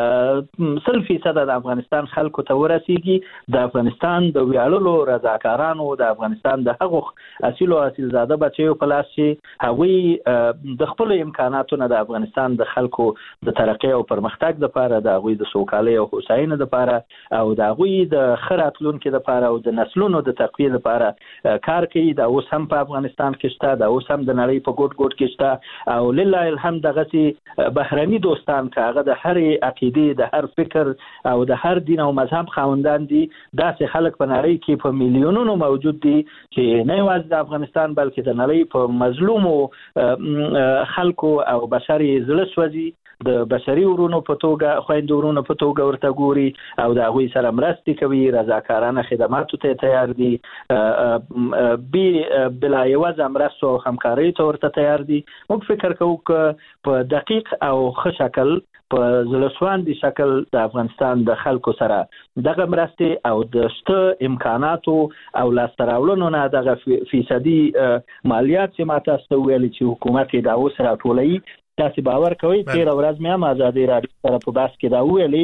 100% د افغانستان خلکو ته ورسیږي. د افغانستان د ویاړلو رضاکارانو، د افغانستان د هغو اصیل او اصیل زاده بچیو په لاس چې هغوی د خپل امکاناتو نه د افغانستان د خلکو د ترقی او پرمختګ لپاره، د هغوی د سوکالۍ او هوساینې لپاره او د هغوی د ښه راتلونکي لپاره او د نسلونو د تقویې لپاره کار کوي. دا اوس هم په افغانستان کې شته، دا اوس هم د نړۍ په ګوټ ګوټ کې شته، او لله الحمد دغه بهرني دوستان که هغه د هر عقیده، د هر فکر او د هر دین او مذهب خاوندان دي، داسې خلک په نړۍ کې په میلیونونو موجود دي چې نه یوازې د افغانستان بلکې د نړۍ په مظلومو خلکو او بشري زړه سوځي، د بشري ورونو په توګه، خویندو ورونو په توګه ورته ګوري او د هغوی سره مرستې کوي، رضاکارانه خدماتو ته تیار دي، بلا یوازې مرستو او همکارۍ ته ورته تیار دي. موږ فکر کوو که په دقیق او ښه شکل، په زړه‌سواندي شکل د افغانستان د خلکو سره دغه مرستې او د شته امکاناتو او لاسته راوړنو نه دغه فیصدي مالیات چې ما تاسو ته ویلي چې حکومت یې دا اوس راټولوي، تاسو باور کوئ تېره ورځ مې هم ازادي راډیو سره په بحث کې دا ویلي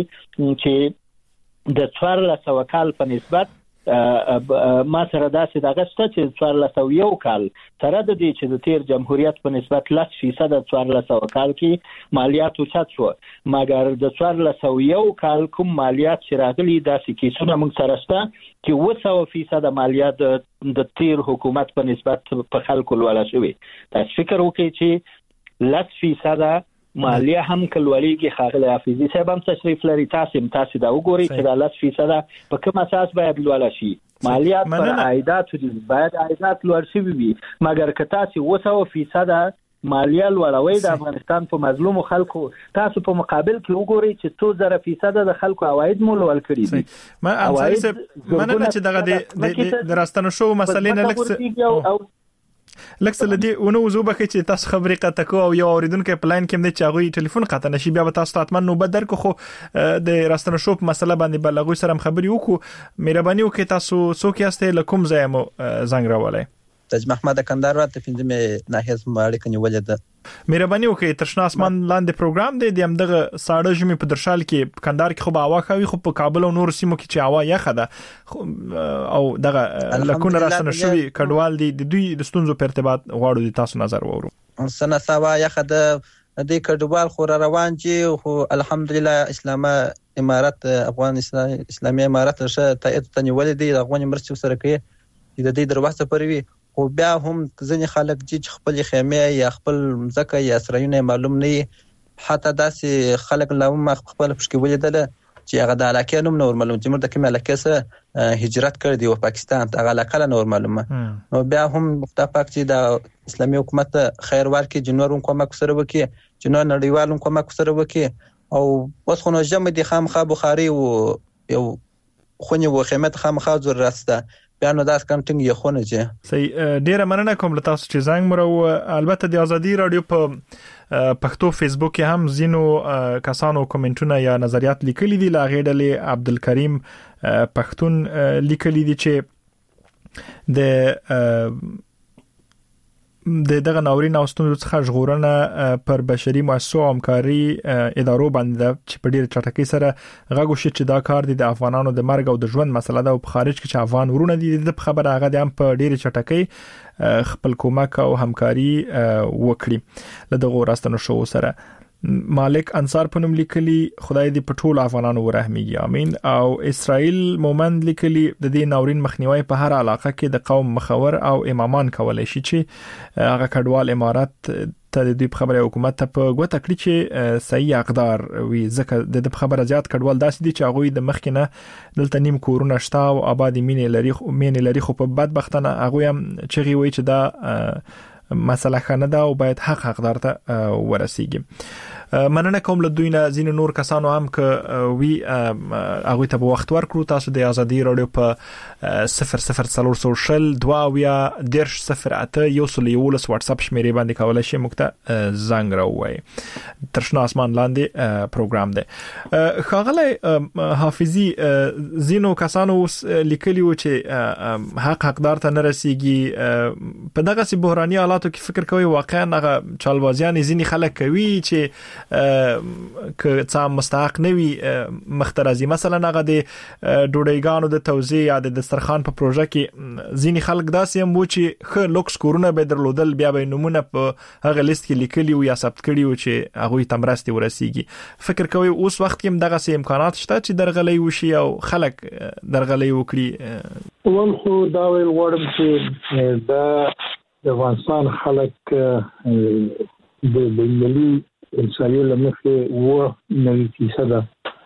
چې د 1400 کال په نسبت ما سره داسې دغه شته چې 1401 کال سره د دې چې د تیر جمهوریت په نسبت 10% د 1400 کال کې مالیات اوچت شو، مګر د 1401 کال کوم مالیات چې راغلي داسې کیسونه موږ سره شته چې 100% مالیات د تیر حکومت په نسبت په خلکو لوړه شوې. تاسو فکر وکړئ چې 10% مالیه هم کلولیږي. خاغلی حافظي صاحب هم تشریف لري، تاسو دا وګورئ چې دا 10% په کوم اساس باید لوړ شي. مالیات پر عایدات باید عایدات لوړ شي وي، مګر که تاسو 100% مالیه لوړوي د افغانستان په مظلومو خلکو، تاسو په مقابل کې وګورئ چې 200% د خلکو عواید مو لوړ کړي دي. ما انصاري صاحب مننه چې دغه د راستنو شو مسلې نه لکه لکه لدی ونه وزو بخې چې تاسو خبرې قطع کو او یو اوریدونکو پلان کې د چاغوي ټلیفون قطع نشي، بیا به تاسو ته اتمن نو بدر کو خو د راستنو شو په مسله باندې بلغوي سره خبرې وکړو. مهرباني وکړئ تاسو څوک یاست، لکم زایمو زنګ راولای. تاج محمد کندهار ته پنځمه ناحیه سم اړیکه نیولې ده. مهرباني وکړئ ترشنا اسمان لاندې پروګرام دی د همدغه ساړه ژمي په درشال کې کندهار کې خو به هوا خوي، خو په کابل او نور سیمو کې چې هوا یخه ده او دغه لکونه راستنه شوی کډوال دي، د دوی د ستونزو په ارتباط غواړو د تاسو نظر وورو. سنه سوا یخه ده د کډوال خو روان دي، خو الحمدلله اسلامه امارت افغان اسلامي امارت شه تایید ته نیولې دي، افغان مرستې سره کوي د دې دروازه پروي. خو بیا هم ځینې خلک چې خپل خیمه یا خپل ځکه یا سرایونه معلوم نه، حتی داسې خلک لا هم خپل پښکې ولیدل چې هغه د علاقې نوم نور معلوم چې موږ د کوم علاقې سره هجرت کړ دی او پاکستان ته هغه علاقه نور معلومه نو بیا هم مختفق چې د اسلامي حکومت خیر ورکړي جنورون کومک سره وکي جنور نړیوالون کومک سره وکي او اوس خو نو جمع دي خامخا بخاري او یو خونی و خیمت خامخا ضرورت ده بیا نو داس کنټینګ یو خونه چې صحیح ډیره مننه کوم له تاسو چې زنګ مرو البته د ازادي رادیو په پښتو فیسبوک کې هم زینو کسانو کومنټونه یا نظریات لیکلي دي لا غېډلې عبدالکریم پښتون لیکلي دي چې د دغه ناورین او ستونزو څخه ژغورنه پر بشري مؤسسو او همکاري ادارو باندې چې په ډیره چټکۍ سره غږ وشي چې دا کار د افغانانو د مرګ او د ژوند مسله ده او په خارج کې چې افغان ورونه دي د خبره هغه د هم په ډیره چټکۍ خپل کومک او همکاري وکړي له دغه راستنو شو سره مالک انصار په نوم لیکلي خدای دې په ټول افغانانو ورحمېږي امين او اسرائیل مومند لیکلي د دې ناورین مخنیوي په هر علاقه کې د قوم مخور او امامان کولای شي چې هغه کډوال امارات ته د دې خبره حکومت ته په ګوته کړی چې صحیح اقدار وي ځکه د خبره زیات کډوال داسې دي چې هغه د مخکنه دلته نیم کورونه شته او آبادی مینې لري خو په بدبختانه هغه هم چغي وي چې دا مسله خنه ده او باید حقدار ته ورسیږي مننه کوم له دوی نه زین نور کسانو هم ک وی هغه ته په وخت ورکړو تاسو د ازادي رادیو په 00 سوشل 22 0 واتس اپ شمیرې باندې کولای شئ مکته زنګ راووي ترشنا اسمان لاندې پروګرام دی خاغله حافظي زینو کسانو لیکلی و چې حقدار ته نه رسیږي په دغه سي بحراني حالاتو کې فکر کوي واقعا هغه چالوازیان زینی خلک کوي چې که څه مستحق نوي مخترزي مثلا هغه د ډوډۍ د توزیع یا د دسترخوان په پروژه کې ځینی خلک داسې هم و چې خه لوکس کورونه به درلودل بیا به نمونه په هغه لیست کې لیکلي او یا ثبت کړي او چې هغه تمرستي ورسیږي فکر کوي اوس وخت کې دغه سه امکانات شته چې درغلې وشي او خلک درغلې وکړي ول خو دا ویل غواړم چې د افغانستان خلک د ملي انساني لمخه و 90%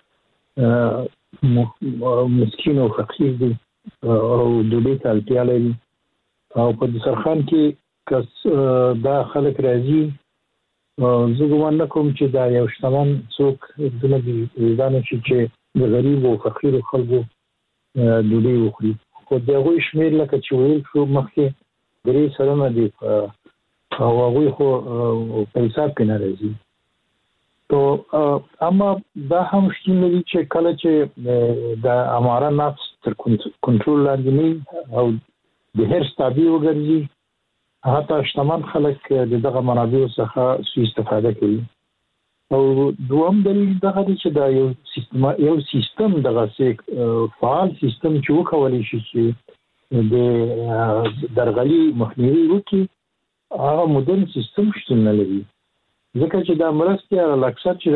مسکین او فقیر دي او د دې تلتیا لري او په دسترخوان کې کس دا خلک راځي زه ګومان کوم چې دا یو شتمن څوک دنه دي ځان چې د غریب او فقیر خلکو د دې وخوري خو دغه شمیر لکه چې ویل شو مخکې درې سره دي او هغه خو پیسې کې نه راځي تو اما دا هم شتون لري چې کله چې د اماره نفس تر کنټرول لاندې نه او د هر ستابي وګرځي حتی شتمن خلک دغه منابع څخه سوء استفاده کوي او دوم دلیل دغه چې دا یو سیستم دغه فعال سیستم چې وکولای شي چې د درغلي مخنیوي وکړي هغه مدرن سیستم شتون نه لري ځکه چې دا مرسته اکثر چې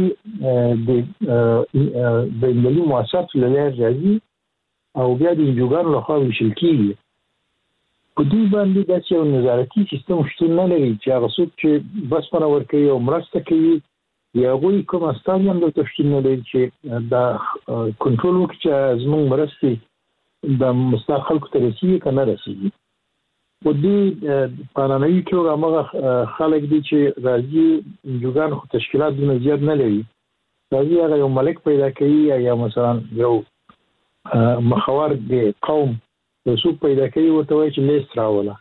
راځي د ملي مؤسسات له لارې راځي او بیا د جوګانو له خوا ویشل کیږي په دې باندې د یو نظارتي سیستم شتون نه لري چې هغه څوک چې بس پر ورکوي او مرسته کوي یا غوي کوم استاډیم د تشکیل نه لري چې دا کنټرول وکړي چې زموږ مرسته د مستقل ته رسیږي کنه رسیږي و دې قانوني کې هغه خلک دي چې راځي جوګان خو تشکیلات د زیات نه لري راځي هغه یو ملک پیدا کوي یا مثلا یو مخور د قوم یو څوک پیدا کوي ورته وایي چې لیست راوله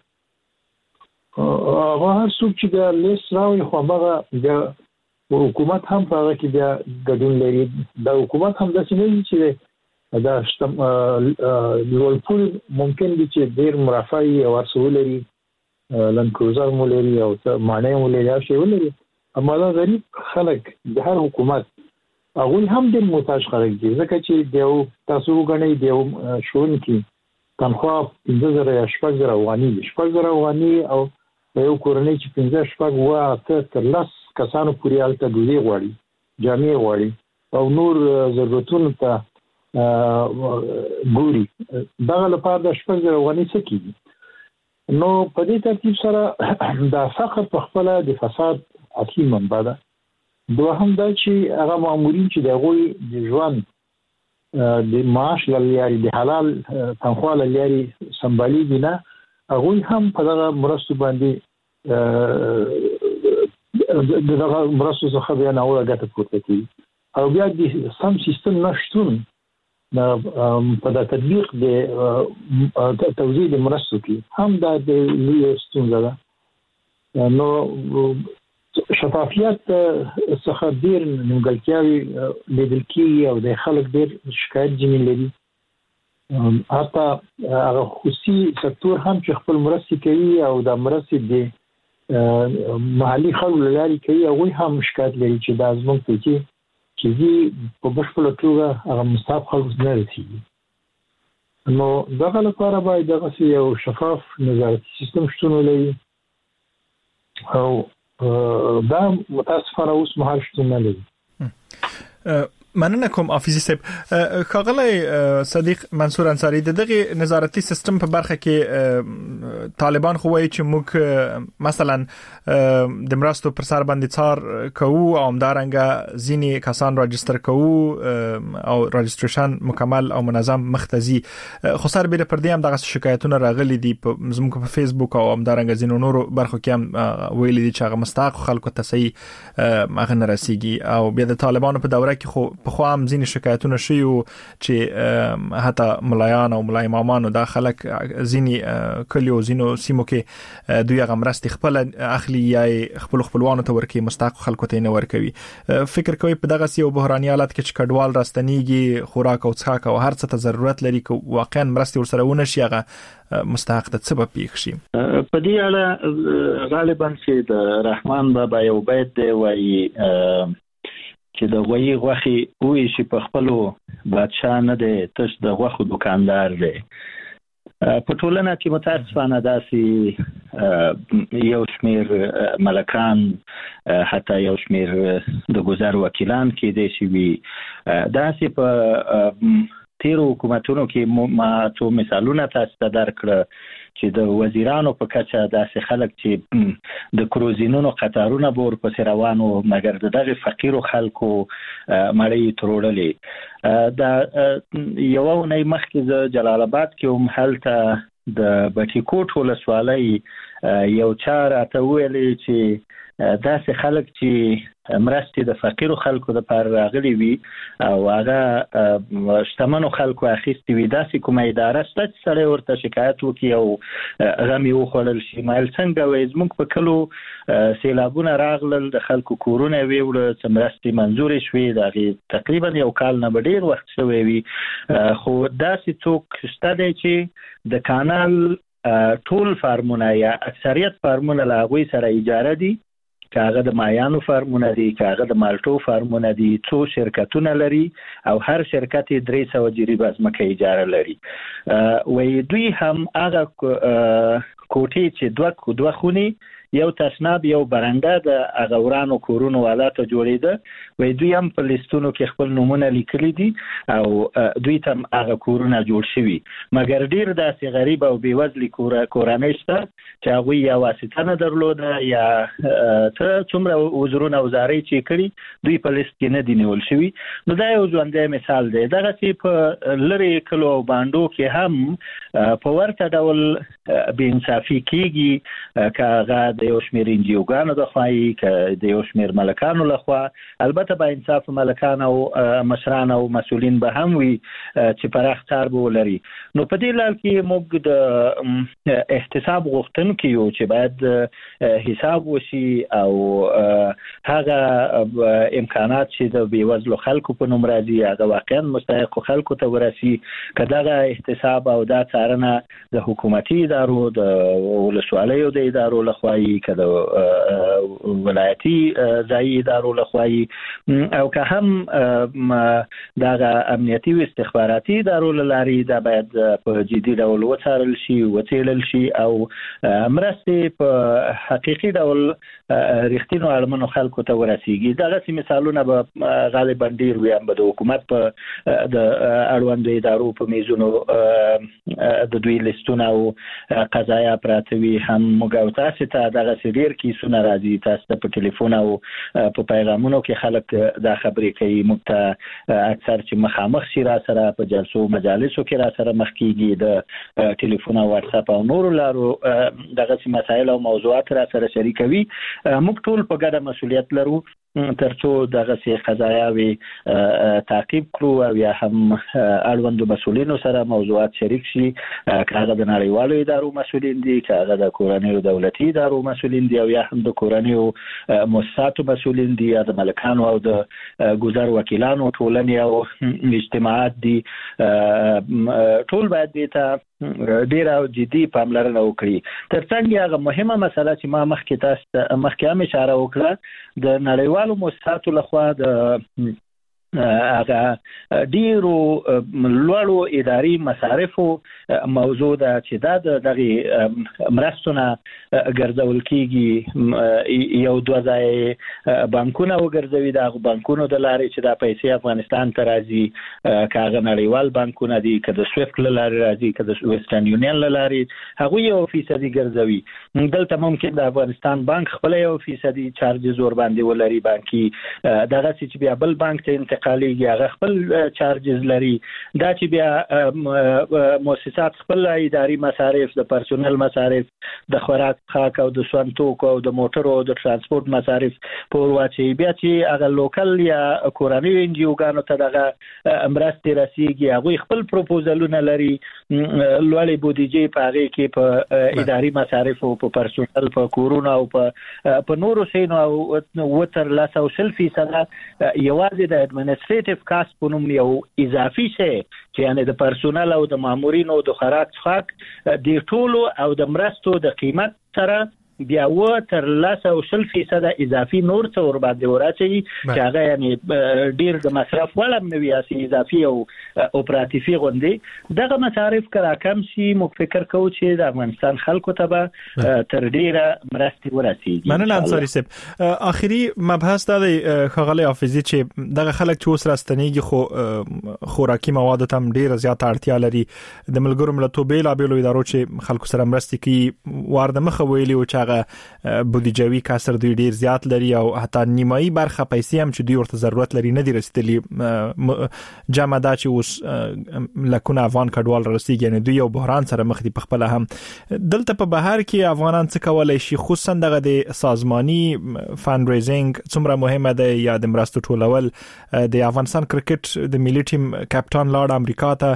هغه هر څوک چې د لیست راوي خو هغه د حکومت هم په هغه کې بیا ګډون لري د حکومت هم داسې نه چې دا لوړپول ممکن دي چې ډیر مرافعي او ورسولري لند کروزر مولري او معنی مولري او شی ولري اما دا غریب خلک د هر حکومت هغه هم د محتاج خلک دي ځکه چې دیو تاسو وګڼئ دیو شون کې تنخواه 15000 یا 10000 افغاني او یو کورنۍ چې 15 و تر لاس کسانو پورې الته ډوډۍ غواړي جامې غواړي او نور ضرورتونه ته ګوري دغه لپاره د شپږ افغاني سکی نو په دې ترتیب سره د فقر په خپل د فساد اصلي منبع ده دوهم دا چې هغه مامورین چې د غوي د ژوند د معاش لري د حلال تنخواه لري سمبالي نه هغه هم په دغه مرستو باندې دغه مرستو څخه بیا نه ورغته پورته کی او بیا د سم سیستم نشټون په د تطبیق د توزیع د مرستو کې هم د لوی ستونزه ده نو شفافیت څخه ډیر نیمګړتیاوې لیدل کېږي او د خلک ډیر شکایت ځینې لري حتی هغه خصوصي سکتور هم چې خپل مرستې کوي او د مرستې د محلي خلکو لاري کوي هغوی هم شکایت لري چې دا زموږ پکې چې په بشپړه توګه هغه مستحق خلکو نه رسېږي نو دغه لپاره باید دغسې یو شفاف نظارتي سیستم شتون ولري او دا متاسفانه اوس مهال شتون نه لري مننه کوم حافظي صاحب خاغلی صدیق منصور انصاری دغه نظارتي سیستم په برخه کې طالبان خو وایي چې موږ مثلا د مرستو پر سر باندې څار کوو او همدارنګه ځینی کسان راجستر کوو او راجستریشن مکمل او منظم مختزي خو سر بیره پر دې هم دغه شکایتونه راغلي دي زموږ په فیسبوک او همدارنګه ځینو نورو برخو کې هم ویلي دي چې هغه مستحق خلکو ته صحیح هغه نه رسیږي او بیا د طالبانو په دوره کې خو په خو هم ځینې شکایتونه شوي چې حتی ملایان او ملای امامان او د خلک ځینې کلیو ځینو سیمو کې دوی هغه مرستې خپل اخلي یا خپلوانو ته ورکوي مستحق خلکو ته نه ورکوي فکر کوي په دغه یو بحراني حالت کې چې کډوال راستنیږي خوراک او څښاک او هر څه ته ضرورت لري که واقعا مرستې ورسره ونه شي هغه مستحق د څه به پیښ شي په دې اړه غالبا چې د رحمان بابا یو بیت دی وایي چې د غوي غوخي وې چې په خپلو بادشاہ نه دی تش د غوخو دکاندار دی په ټولنه کې متاسفانه داسې یو شمیر ملکان حتی یو شمیر د گذر وکیلان کې دي چې داسې په تیرو حکومتونو کې ما څو مثالونه تاسو ته درکړه چې د وزیرانو په کچه داسې خلک چې د کروزینونو قطارونه بور پسې روانو مګر دغه فقیرو خلکو مړی تروړلې دا یو نه مخکې د جلال آباد کې هم هلته د بټي کوټ ولسوالۍ یو چار اته ویلې چې داسې خلک چې مرستې د فقیرو خلکو د پر راغلي وي او هغه شتمنو خلکو اخیستي وي داسې کومه اداره شته چې سړی ورته شکایت وکړي او غم یې وخوړل شي مایل څنګه وایي زموږ په کلو سیلابونه راغلل د خلکو کورونه یې ویوړه څه مرستې منظورې شوې د هغې تقریبا یو کال نه به ډېر وخت شوی وي خو داسې څوک شته دی چې د کانال ټول فارمونه یا اکثریت فارمونه له هغوی سره اجاره دي که هغه د مایانو فارمونه دي که هغه د مالټو فارمونه دي څو شرکتونه لري او هر شرکت 300 جریبه ځمکه اجاره لري وایي دوی هم هغه کوټې چې دوه خونې یو تشناب یو برنده د اغورانو کورونو والاته جوړیده وای دوی هم په لیستونو کې خپل نمونه لیکلي دي او دوی ته هغه کورونه جوړ شوي مګر ډیر داسې غریب او بیوزلي کورنۍ شته چې هغوی یا واسطه نه درلوده یا څومره وزرونه او زارۍ چې کړي دوی په لیست کې نه دي نیول شوي نو دا یو ژوندی مثال دی دغسې په لرې کلو او بانډو کې هم په ورته ډول بېانصافي کېږي که هغه د یو شمېر انجیوګانو د خوا که د یو شمېر ملکانو لخوا البته با انصاف ملکان او مشران او مسؤلین به هم وي چې پراخ کار به ولري نو په دې لړ کې موږ د احتساب غوښتونکي یو چې باید حساب وشي او هغه امکانات چې د بېوزلو خلکو په نوم راځي هغه واقعا مستحقو خلکو ته ورسي که دغه احتساب او دا څارنه د حکومتي ادارو د ولسوالیو د ادارو لخوا که د ولایتي ځایي ادارو لخوا او که هم دغه امنیتي و استخباراتي ادارو له لارې دا باید په جدي ډول وڅارل شي وڅېړل شي او مرستې په حقیقي ډول رښتینو اړمنو خلکو ته ورسیږي دغسې مثالونه به غالبا ډېر وي هم به د حکومت په د اړوندو ادارو په میزونو د دوی لیستونه او قضایا پراته وي هم موږ او تاسې ته دا دغه ډیر کیسونه راځي تاسو په ټلیفون او په پیغامونو کې خلک دا خبرې کوي موږ ته اکثر چې مخامخ شي را سره په جلسو مجالسو کې را سره مخ کیږي د ټلیفون او واتس اپ او نور لارو دغه مسایل او موضوعات را سره شریکوي موږ ټول په ګډه مسؤلیت لرو ترڅو دغه سي قضایاوي تعقیب کړو او یا هم اړوند مسؤلینو سره موضوعات شریک شي کاغه د نړیوالو ادارو مسؤلین دي کاغه د کورنیو دولتي ادارو مسؤلین دي او یا هم د کورنیو مؤسساتو مسؤلین دي د ملکانو او د ګذر وکیلانو ټولنې او اجتماعات دي ټول باید دې ډیر او جدي پاملرنه وکړي ترڅنګ هغه مهمه مسله چې ما مخکې هم اشاره وکړه د نړیوالو مؤسساتو لخوا د هغه ډیرو لوړو اداري مصارفو موضوع ده چې دا دغه مرستونه ګرځول کیږي یو دوه ځای بانکونه وګرځوي د بانکونو د لارې چې دا پیسې افغانستان ته راځي کاغه نړیوال بانکونه دي کله سویفټ لارې راځي کله ویسټرن یونین لارې هغه یو فیصدي ګرځوي دلته ممکن د افغانستان بانک خپل یو فیصدي چارجز ور باندې ولري بانکي دغه چې بیا بل بانک ته انتقاليږي هغه خپل چارجز لري دا چې بیا مؤسسات خپل اداري مصارف د پرسونل مصارف د خوراک خاک او د سوانتوک او د موټرو او د ترانسپورت مصارف پور واچي بیا چې هغه لوکل یا کورنۍ ان جی اوګانو ته دغه مرستې رسیږي هغه خپل پروپوزلونه لري لوړې بودیجې په هغه کې په اداري مصارف او په پرسونل په کورونه او په نورو شینو او وتر 300% یوازې د administrative cost په نوم یو اضافي شی چې یعنی د پرسونل او د مامورینو د خوراک څخه د ټولو او د مرستو د قیمت سره بیا تر 300% اضافي نور څو ور باندې ورچي چې هغه یعنی ډیر د مصرف ولا نوي اساسي اضافي او اپراتیفي غوندي دغه مصارف کړه کم شي موږ فکر کوو چې د افغانستان خلکو ته به تر ډیره مرستې ورسیږي مننه انصاری صاحب اخیری مبحث د خغلی حافظي چې دغه خلک چې اوس راستنیږي خو خوراکي مواد ته ډیره زیات اړتیا لري د ملګرو ملتونو بیلابیلو ادارو چې خلکو سره مرستې کوي وارد مخه ویلي او چې بودیجوي کسر دوی ډیر زیات لري او حتی نیمایي برخه پیسې هم چې دوی ورته ضرورت لري نه دي رسیدلي جمع دا چې اوس لکونه افغان کډوال رسیږي یعنی دوی یو بحران سره مخ دي په خپل هم دلته په بهر کې افغانان څه کولای شي خصوصا دغه د سازماني فند ریزینګ څومره مهمه ده یا د مرستو ټولول د افغانستان کرکټ د ملي ټیم کپټان لاړ امریکا ته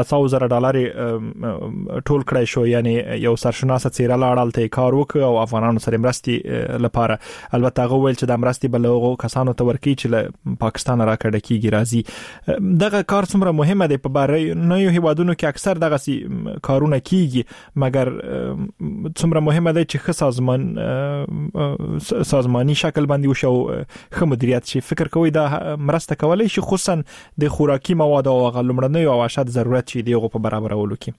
$100,000 ټول کړی شو یعنی یو سرشناسه څیره لاړ ته کار وکړ او افغانانو سره مرستې لپاره البته هغه ویل چې د مرستې بلغو کسانو ته ورکی چې له پاکستان راکړه کیږي راځي دغه کار څومره مهمه دی په باره نه یو هیوادونو کې اکثر دغه کارونه کیږي مګر څومره مهمه دی چې سازماني شکل باندې وشو خو مدیریت شي فکر کوي دا مرسته کولای شي خصوصا د خوراکي مواد او غلمړنۍ او اشد ضرورت شي دیغه په برابرولو کې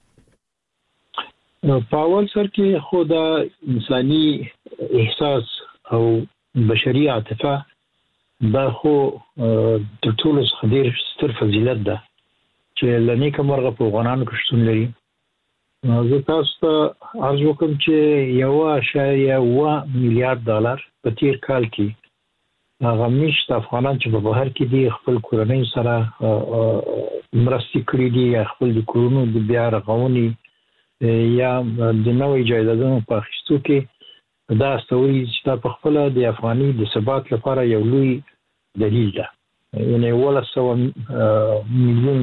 په اول سر کې خو دا انساني احساس او بشري عاطفه دا خو د ټولو څخه ډیر ستر فضیلت ده چې لنی کومرغه په افغانانو کې شتون لري زه تاسو ته عرض وکم چې $1.1 میلیارډ په تیر کال کې هغه مشت افغانان چې په بهر کې دي خپل کورنۍ سره مرستې کړې دي خپل د کورونو د بیا رغونې یا د نوې جایدادونو په اخیستو کې دا استوي چې په خپل د افغاني د ثبات لپاره یو لوی دلیل ده یعنی $100 میلیون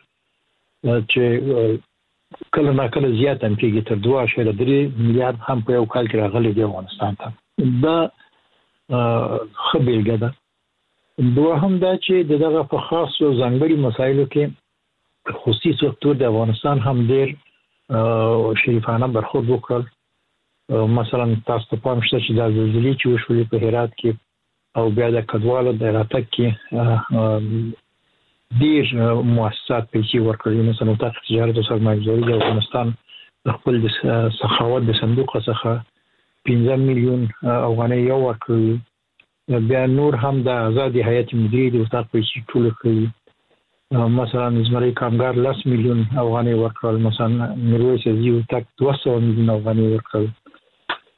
چې کله نه کله زیات هم کېږي تر 2.3 میلیارډ هم په یو کال کې راغلي دی افغانستان ته دا خبرګه ده دوهم دا چې دغه په خاص او ځانګړي مسایلو کې خصوصي سکتور د افغانستان هم ډیر شریفانه برخورد وکړل مثلا تاسو ته پام شته چې د زلزلې چې وشولې په هرات کې او بیا د کډوالو د راتګ کې ډیر مؤسسات پیسې ورکړي مثلا تاسو تجارت او سرمایه‌ګذاري د افغانستان خپل د سخاوت د صندوق څخه 15 میلیون افغانۍ یو ورکړي بیا نور هم د آزادي حیات مدیریت د وسات پیسې ټول کړي مثلا زمری کامګار 10 میلیون افغانۍ ورکړل مثلا میرویس عزیز تک 200 میلیون افغانۍ ورکړل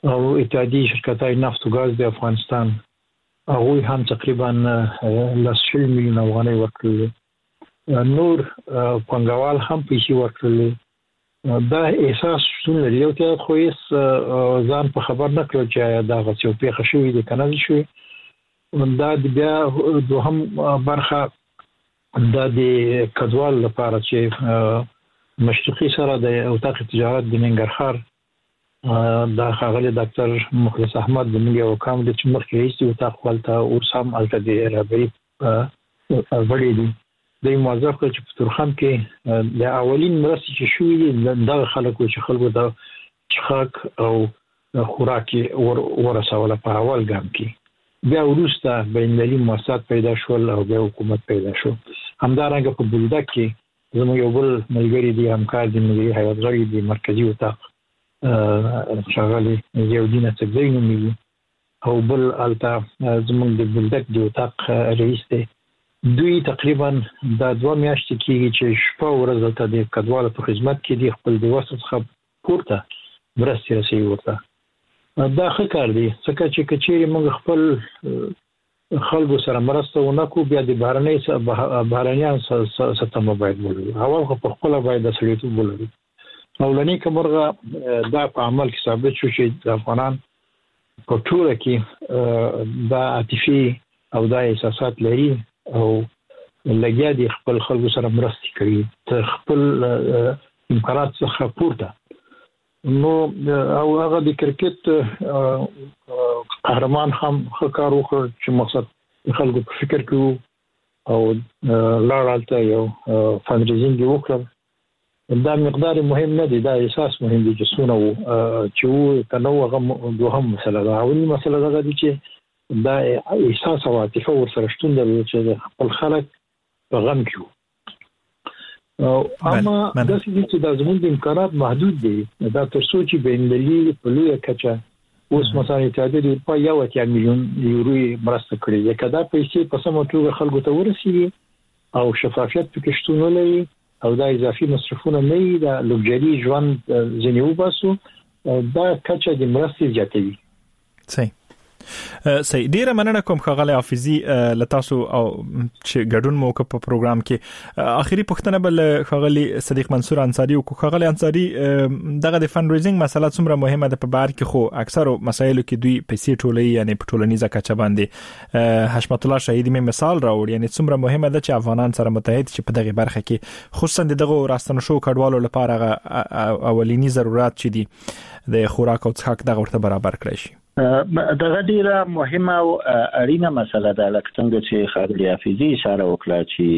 او اتحادیه شرکت‌های نفت و گاز د افغانستان هغوی هم تقریبا 100 میلیون افغانۍ ورکړل. نور پنګوال هم پیسې ورکړل. دا احساس شتون لري او ته خو یې ځان په خبر نه کړو چې دا غوښتل پیښه شوې د کنه شوې. دا بیا دوهم برخه دا د کډوال لپاره چې مشرقي سره د اوتاق تجارت د ننګرهار دا خاغلی ډاکټر مخلص احمد د ملي حکام د چې مخکې هیڅ اوتاق ولته ورسام الته د رابري وړي دي د موظف چې په ترخم کې د اولین مرستې چې شوې د خلکو چې خلکو د چخاک او خوراکي ورسوله په اول ګام کې. بیا وروسته بین‌المللي مؤسسات پیدا شول او بیا حکومت پیدا شو. همدارنګه په بولدک کې زموږ یو بل ملګری دی همکار دی ملي هیئت غړي دی مرکزی اوتاق شغالي یو دینه څنګه نومي او بل الته زموږ د بولدک دی اوتاق رئیس دی. دوی تقریبا د 2 میاشتې کېږي چې شپه ورځ ته د کډوالو په خدمت کې دی خپل د وسط څخه پورته مرستې رسوي ورته. دا ښه کار دی ځکه چې کچېرې موږ خپل خلکو سره مرسته ونکو بیا د بهرنیان ستمه باید ولرو. اول خو په خپل باید د سړیتوب ولرو. اولنی کومرغه دا په عمل کې ثابت شو چې د افغانان په ټوله کې دا عاطفي او دا احساسات لري او لګیا دي خپل خلکو سره مرسته کوي تر خپل امکانات څخه پورته. نو او هغه د کرکټ قهرمان هم کار وکړ چې مقصد خلکو په فکر کې او لاړالته یو فندریزینګ وکړ. دا مقدار مهم نه دی، دا احساس مهم دی چې څونه چې تنوع هغه دوهم مسله ده. اولي مسله ده چې دا احساس او عاطفه ورسره شتون درلود چې خپل خلک په غم کې اما دا چې د زموږ د امکانات محدود دي. دا تر څو چې بین‌المللي په لویه کچه اوس مثلا اتحادیه اروپا 1 میلیون یورو مرسته کړې ده. کدا پیسې په سمه توګه خلکو ته ورسیږي او شفافیت پکې شتون ولري او دا اضافي مصرفونه نه وي، دا لوکجري ژوند ځنې وباسو، دا کچه د مرستې زیاتوي. صحیح ډیره مننه کوم خغلی حافظي لتاسو او چې ګډون مو په پروګرام کې. اخیری پوښتنه بل خغلی صدیق منصور انصاری او خغلی انصاری دغه د فند ریزینګ مسله څومره مهمه ده په بهر کې؟ خو اکثر مسایلو کې دوی پیسې ټولې یعنی په ټولنیزه کچه باندې حشمت الله شهیدی می مثال راوړ، یعنی څومره مهمه ده چې افغانان سره متحد چې په دغه برخه کې خصوصا دغه راستنه شو کډوالو لپاره اولینی ضرورت چې دي د خوراک او څښاک دغه ورته برابر کړی شي. دغه ډیره مهمه او اړینه مسله ده، لکه څنګه چې خغلی حافظي اشاره وکړه چې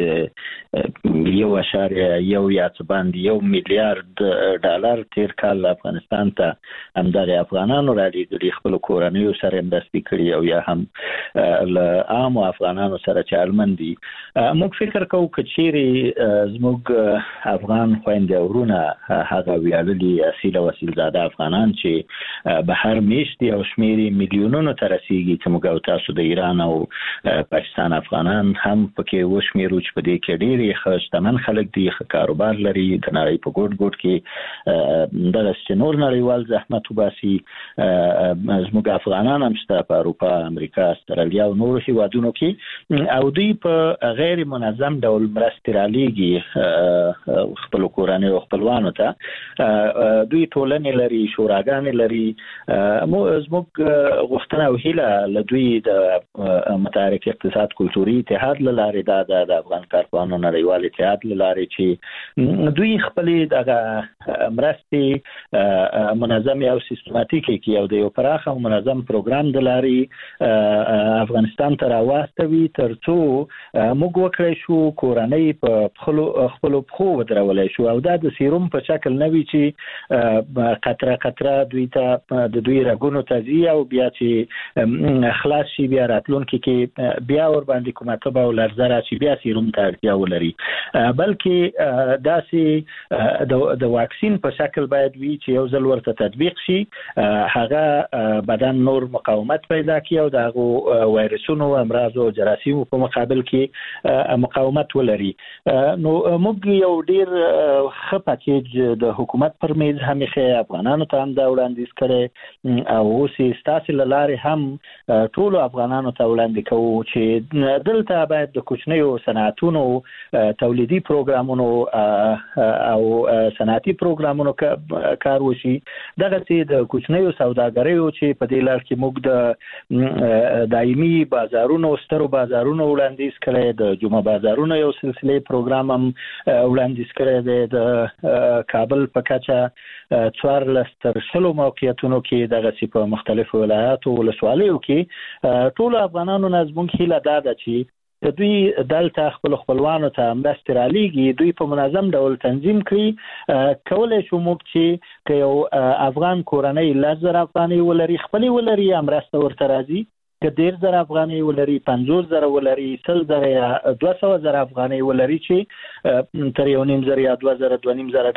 1.1 میلیارډ ډالر تیر کال افغانستان ته همدغه افغانانو را لېږلي، خپل کورنیو سره مرستې کړي او یا هم له عام افغانانو سره چې اړمن دي. موږ فکر کوو چې چیرې زموږ افغان خويندې او ورونه هغه ویاړلي اصیل او اصیلزاده افغانان چې بهر میشت او شمیرې میلیونونو ته رسیږي چې موږ او تاسو د ایران او پاکستان افغانان هم پکې وشمیرو چې په دې کې ډېری ښه شتمن خلک دي، ښه کاروبار لري، د نړۍ په ګوټ کې دغسې نور نړیوال زحمت وباسي. زموږ افغانان هم شته په اروپا، امریکا، استرالیا او نورو هیوادونو کې، او دوی په غیر منظم ډول مرستې رالیږي خپلو کورنیو او خپلوانو ته. دوی ټولنې لري، شوراګانې لري. زموږ غوښتنه او هیله له دوی د متحرک اقتصاد کلتوري اتحاد له لارې د افغان کارپوهانو نړیوال اتحاد له لارې چې دوی خپلې دغه مرستې منظم او سیستماتیکي کړي او د یو پراخ او منظم پروګرام د لارې افغانستان ته راواستوي تر څو موږ وکړی شو کورنۍ په خپلو پښو ودرولای شو، او دا د سیروم په شکل نه وي چې قطره قطره دوی ته د دوی رګونو ته ځي او بیا چې خلاص شي بیا راتلونکي کې بیا ور باندې کومه تبه او لرزه راشي بیا سیروم ته اړتیا ولري بلکې داسې د واکسین په شکل باید وي چې یو ځل ورته تطبیق شي هغه بدن نور مقاومت پیدا کوي او د وایرسونو امراض او جراثیمو په مقابل کې مقاومت ولري. نو موږ یو ډیر ښه پاکیج د حکومت پر میز همېخه افغانانو ته هم دا وړاندیز کړي او اوس ستاسو لاره هم ټول افغانانو ته وړاندې کوو چې دلته باید د کوچنیو صنعتونو تولیدي پروګرامونو او صنعتي پروګرامونو کار وشي دغه چې د کوچنیو سوداګریو چې په دې لار کې موږ د دایمي بازارونو سترو بازارونو وړاندیز کړي د جمعه بازارونو یو سلسله پروګرام هم وړاندیز کړی دی د کابل په کچه 14 تر 20 موقعیتونو کې دغه په مختلفو ولایاتو ولسوالیو کې ټول افغانانو نظمون هیله ده چې دوی دلته خپلوانو ته مرستې رالیږي دوی په منظم ډول تنظیم کړي کولای شو موږ چې یو افغان کورنۍ 10,000 افغانۍ ولري خپل ولري مرسته ورته راځي که 10,000 افغانۍ ولري 50,000 ولري 100,000 یا 200,000 افغانۍ ولري چې تر 1,500 یا 2,000 2,500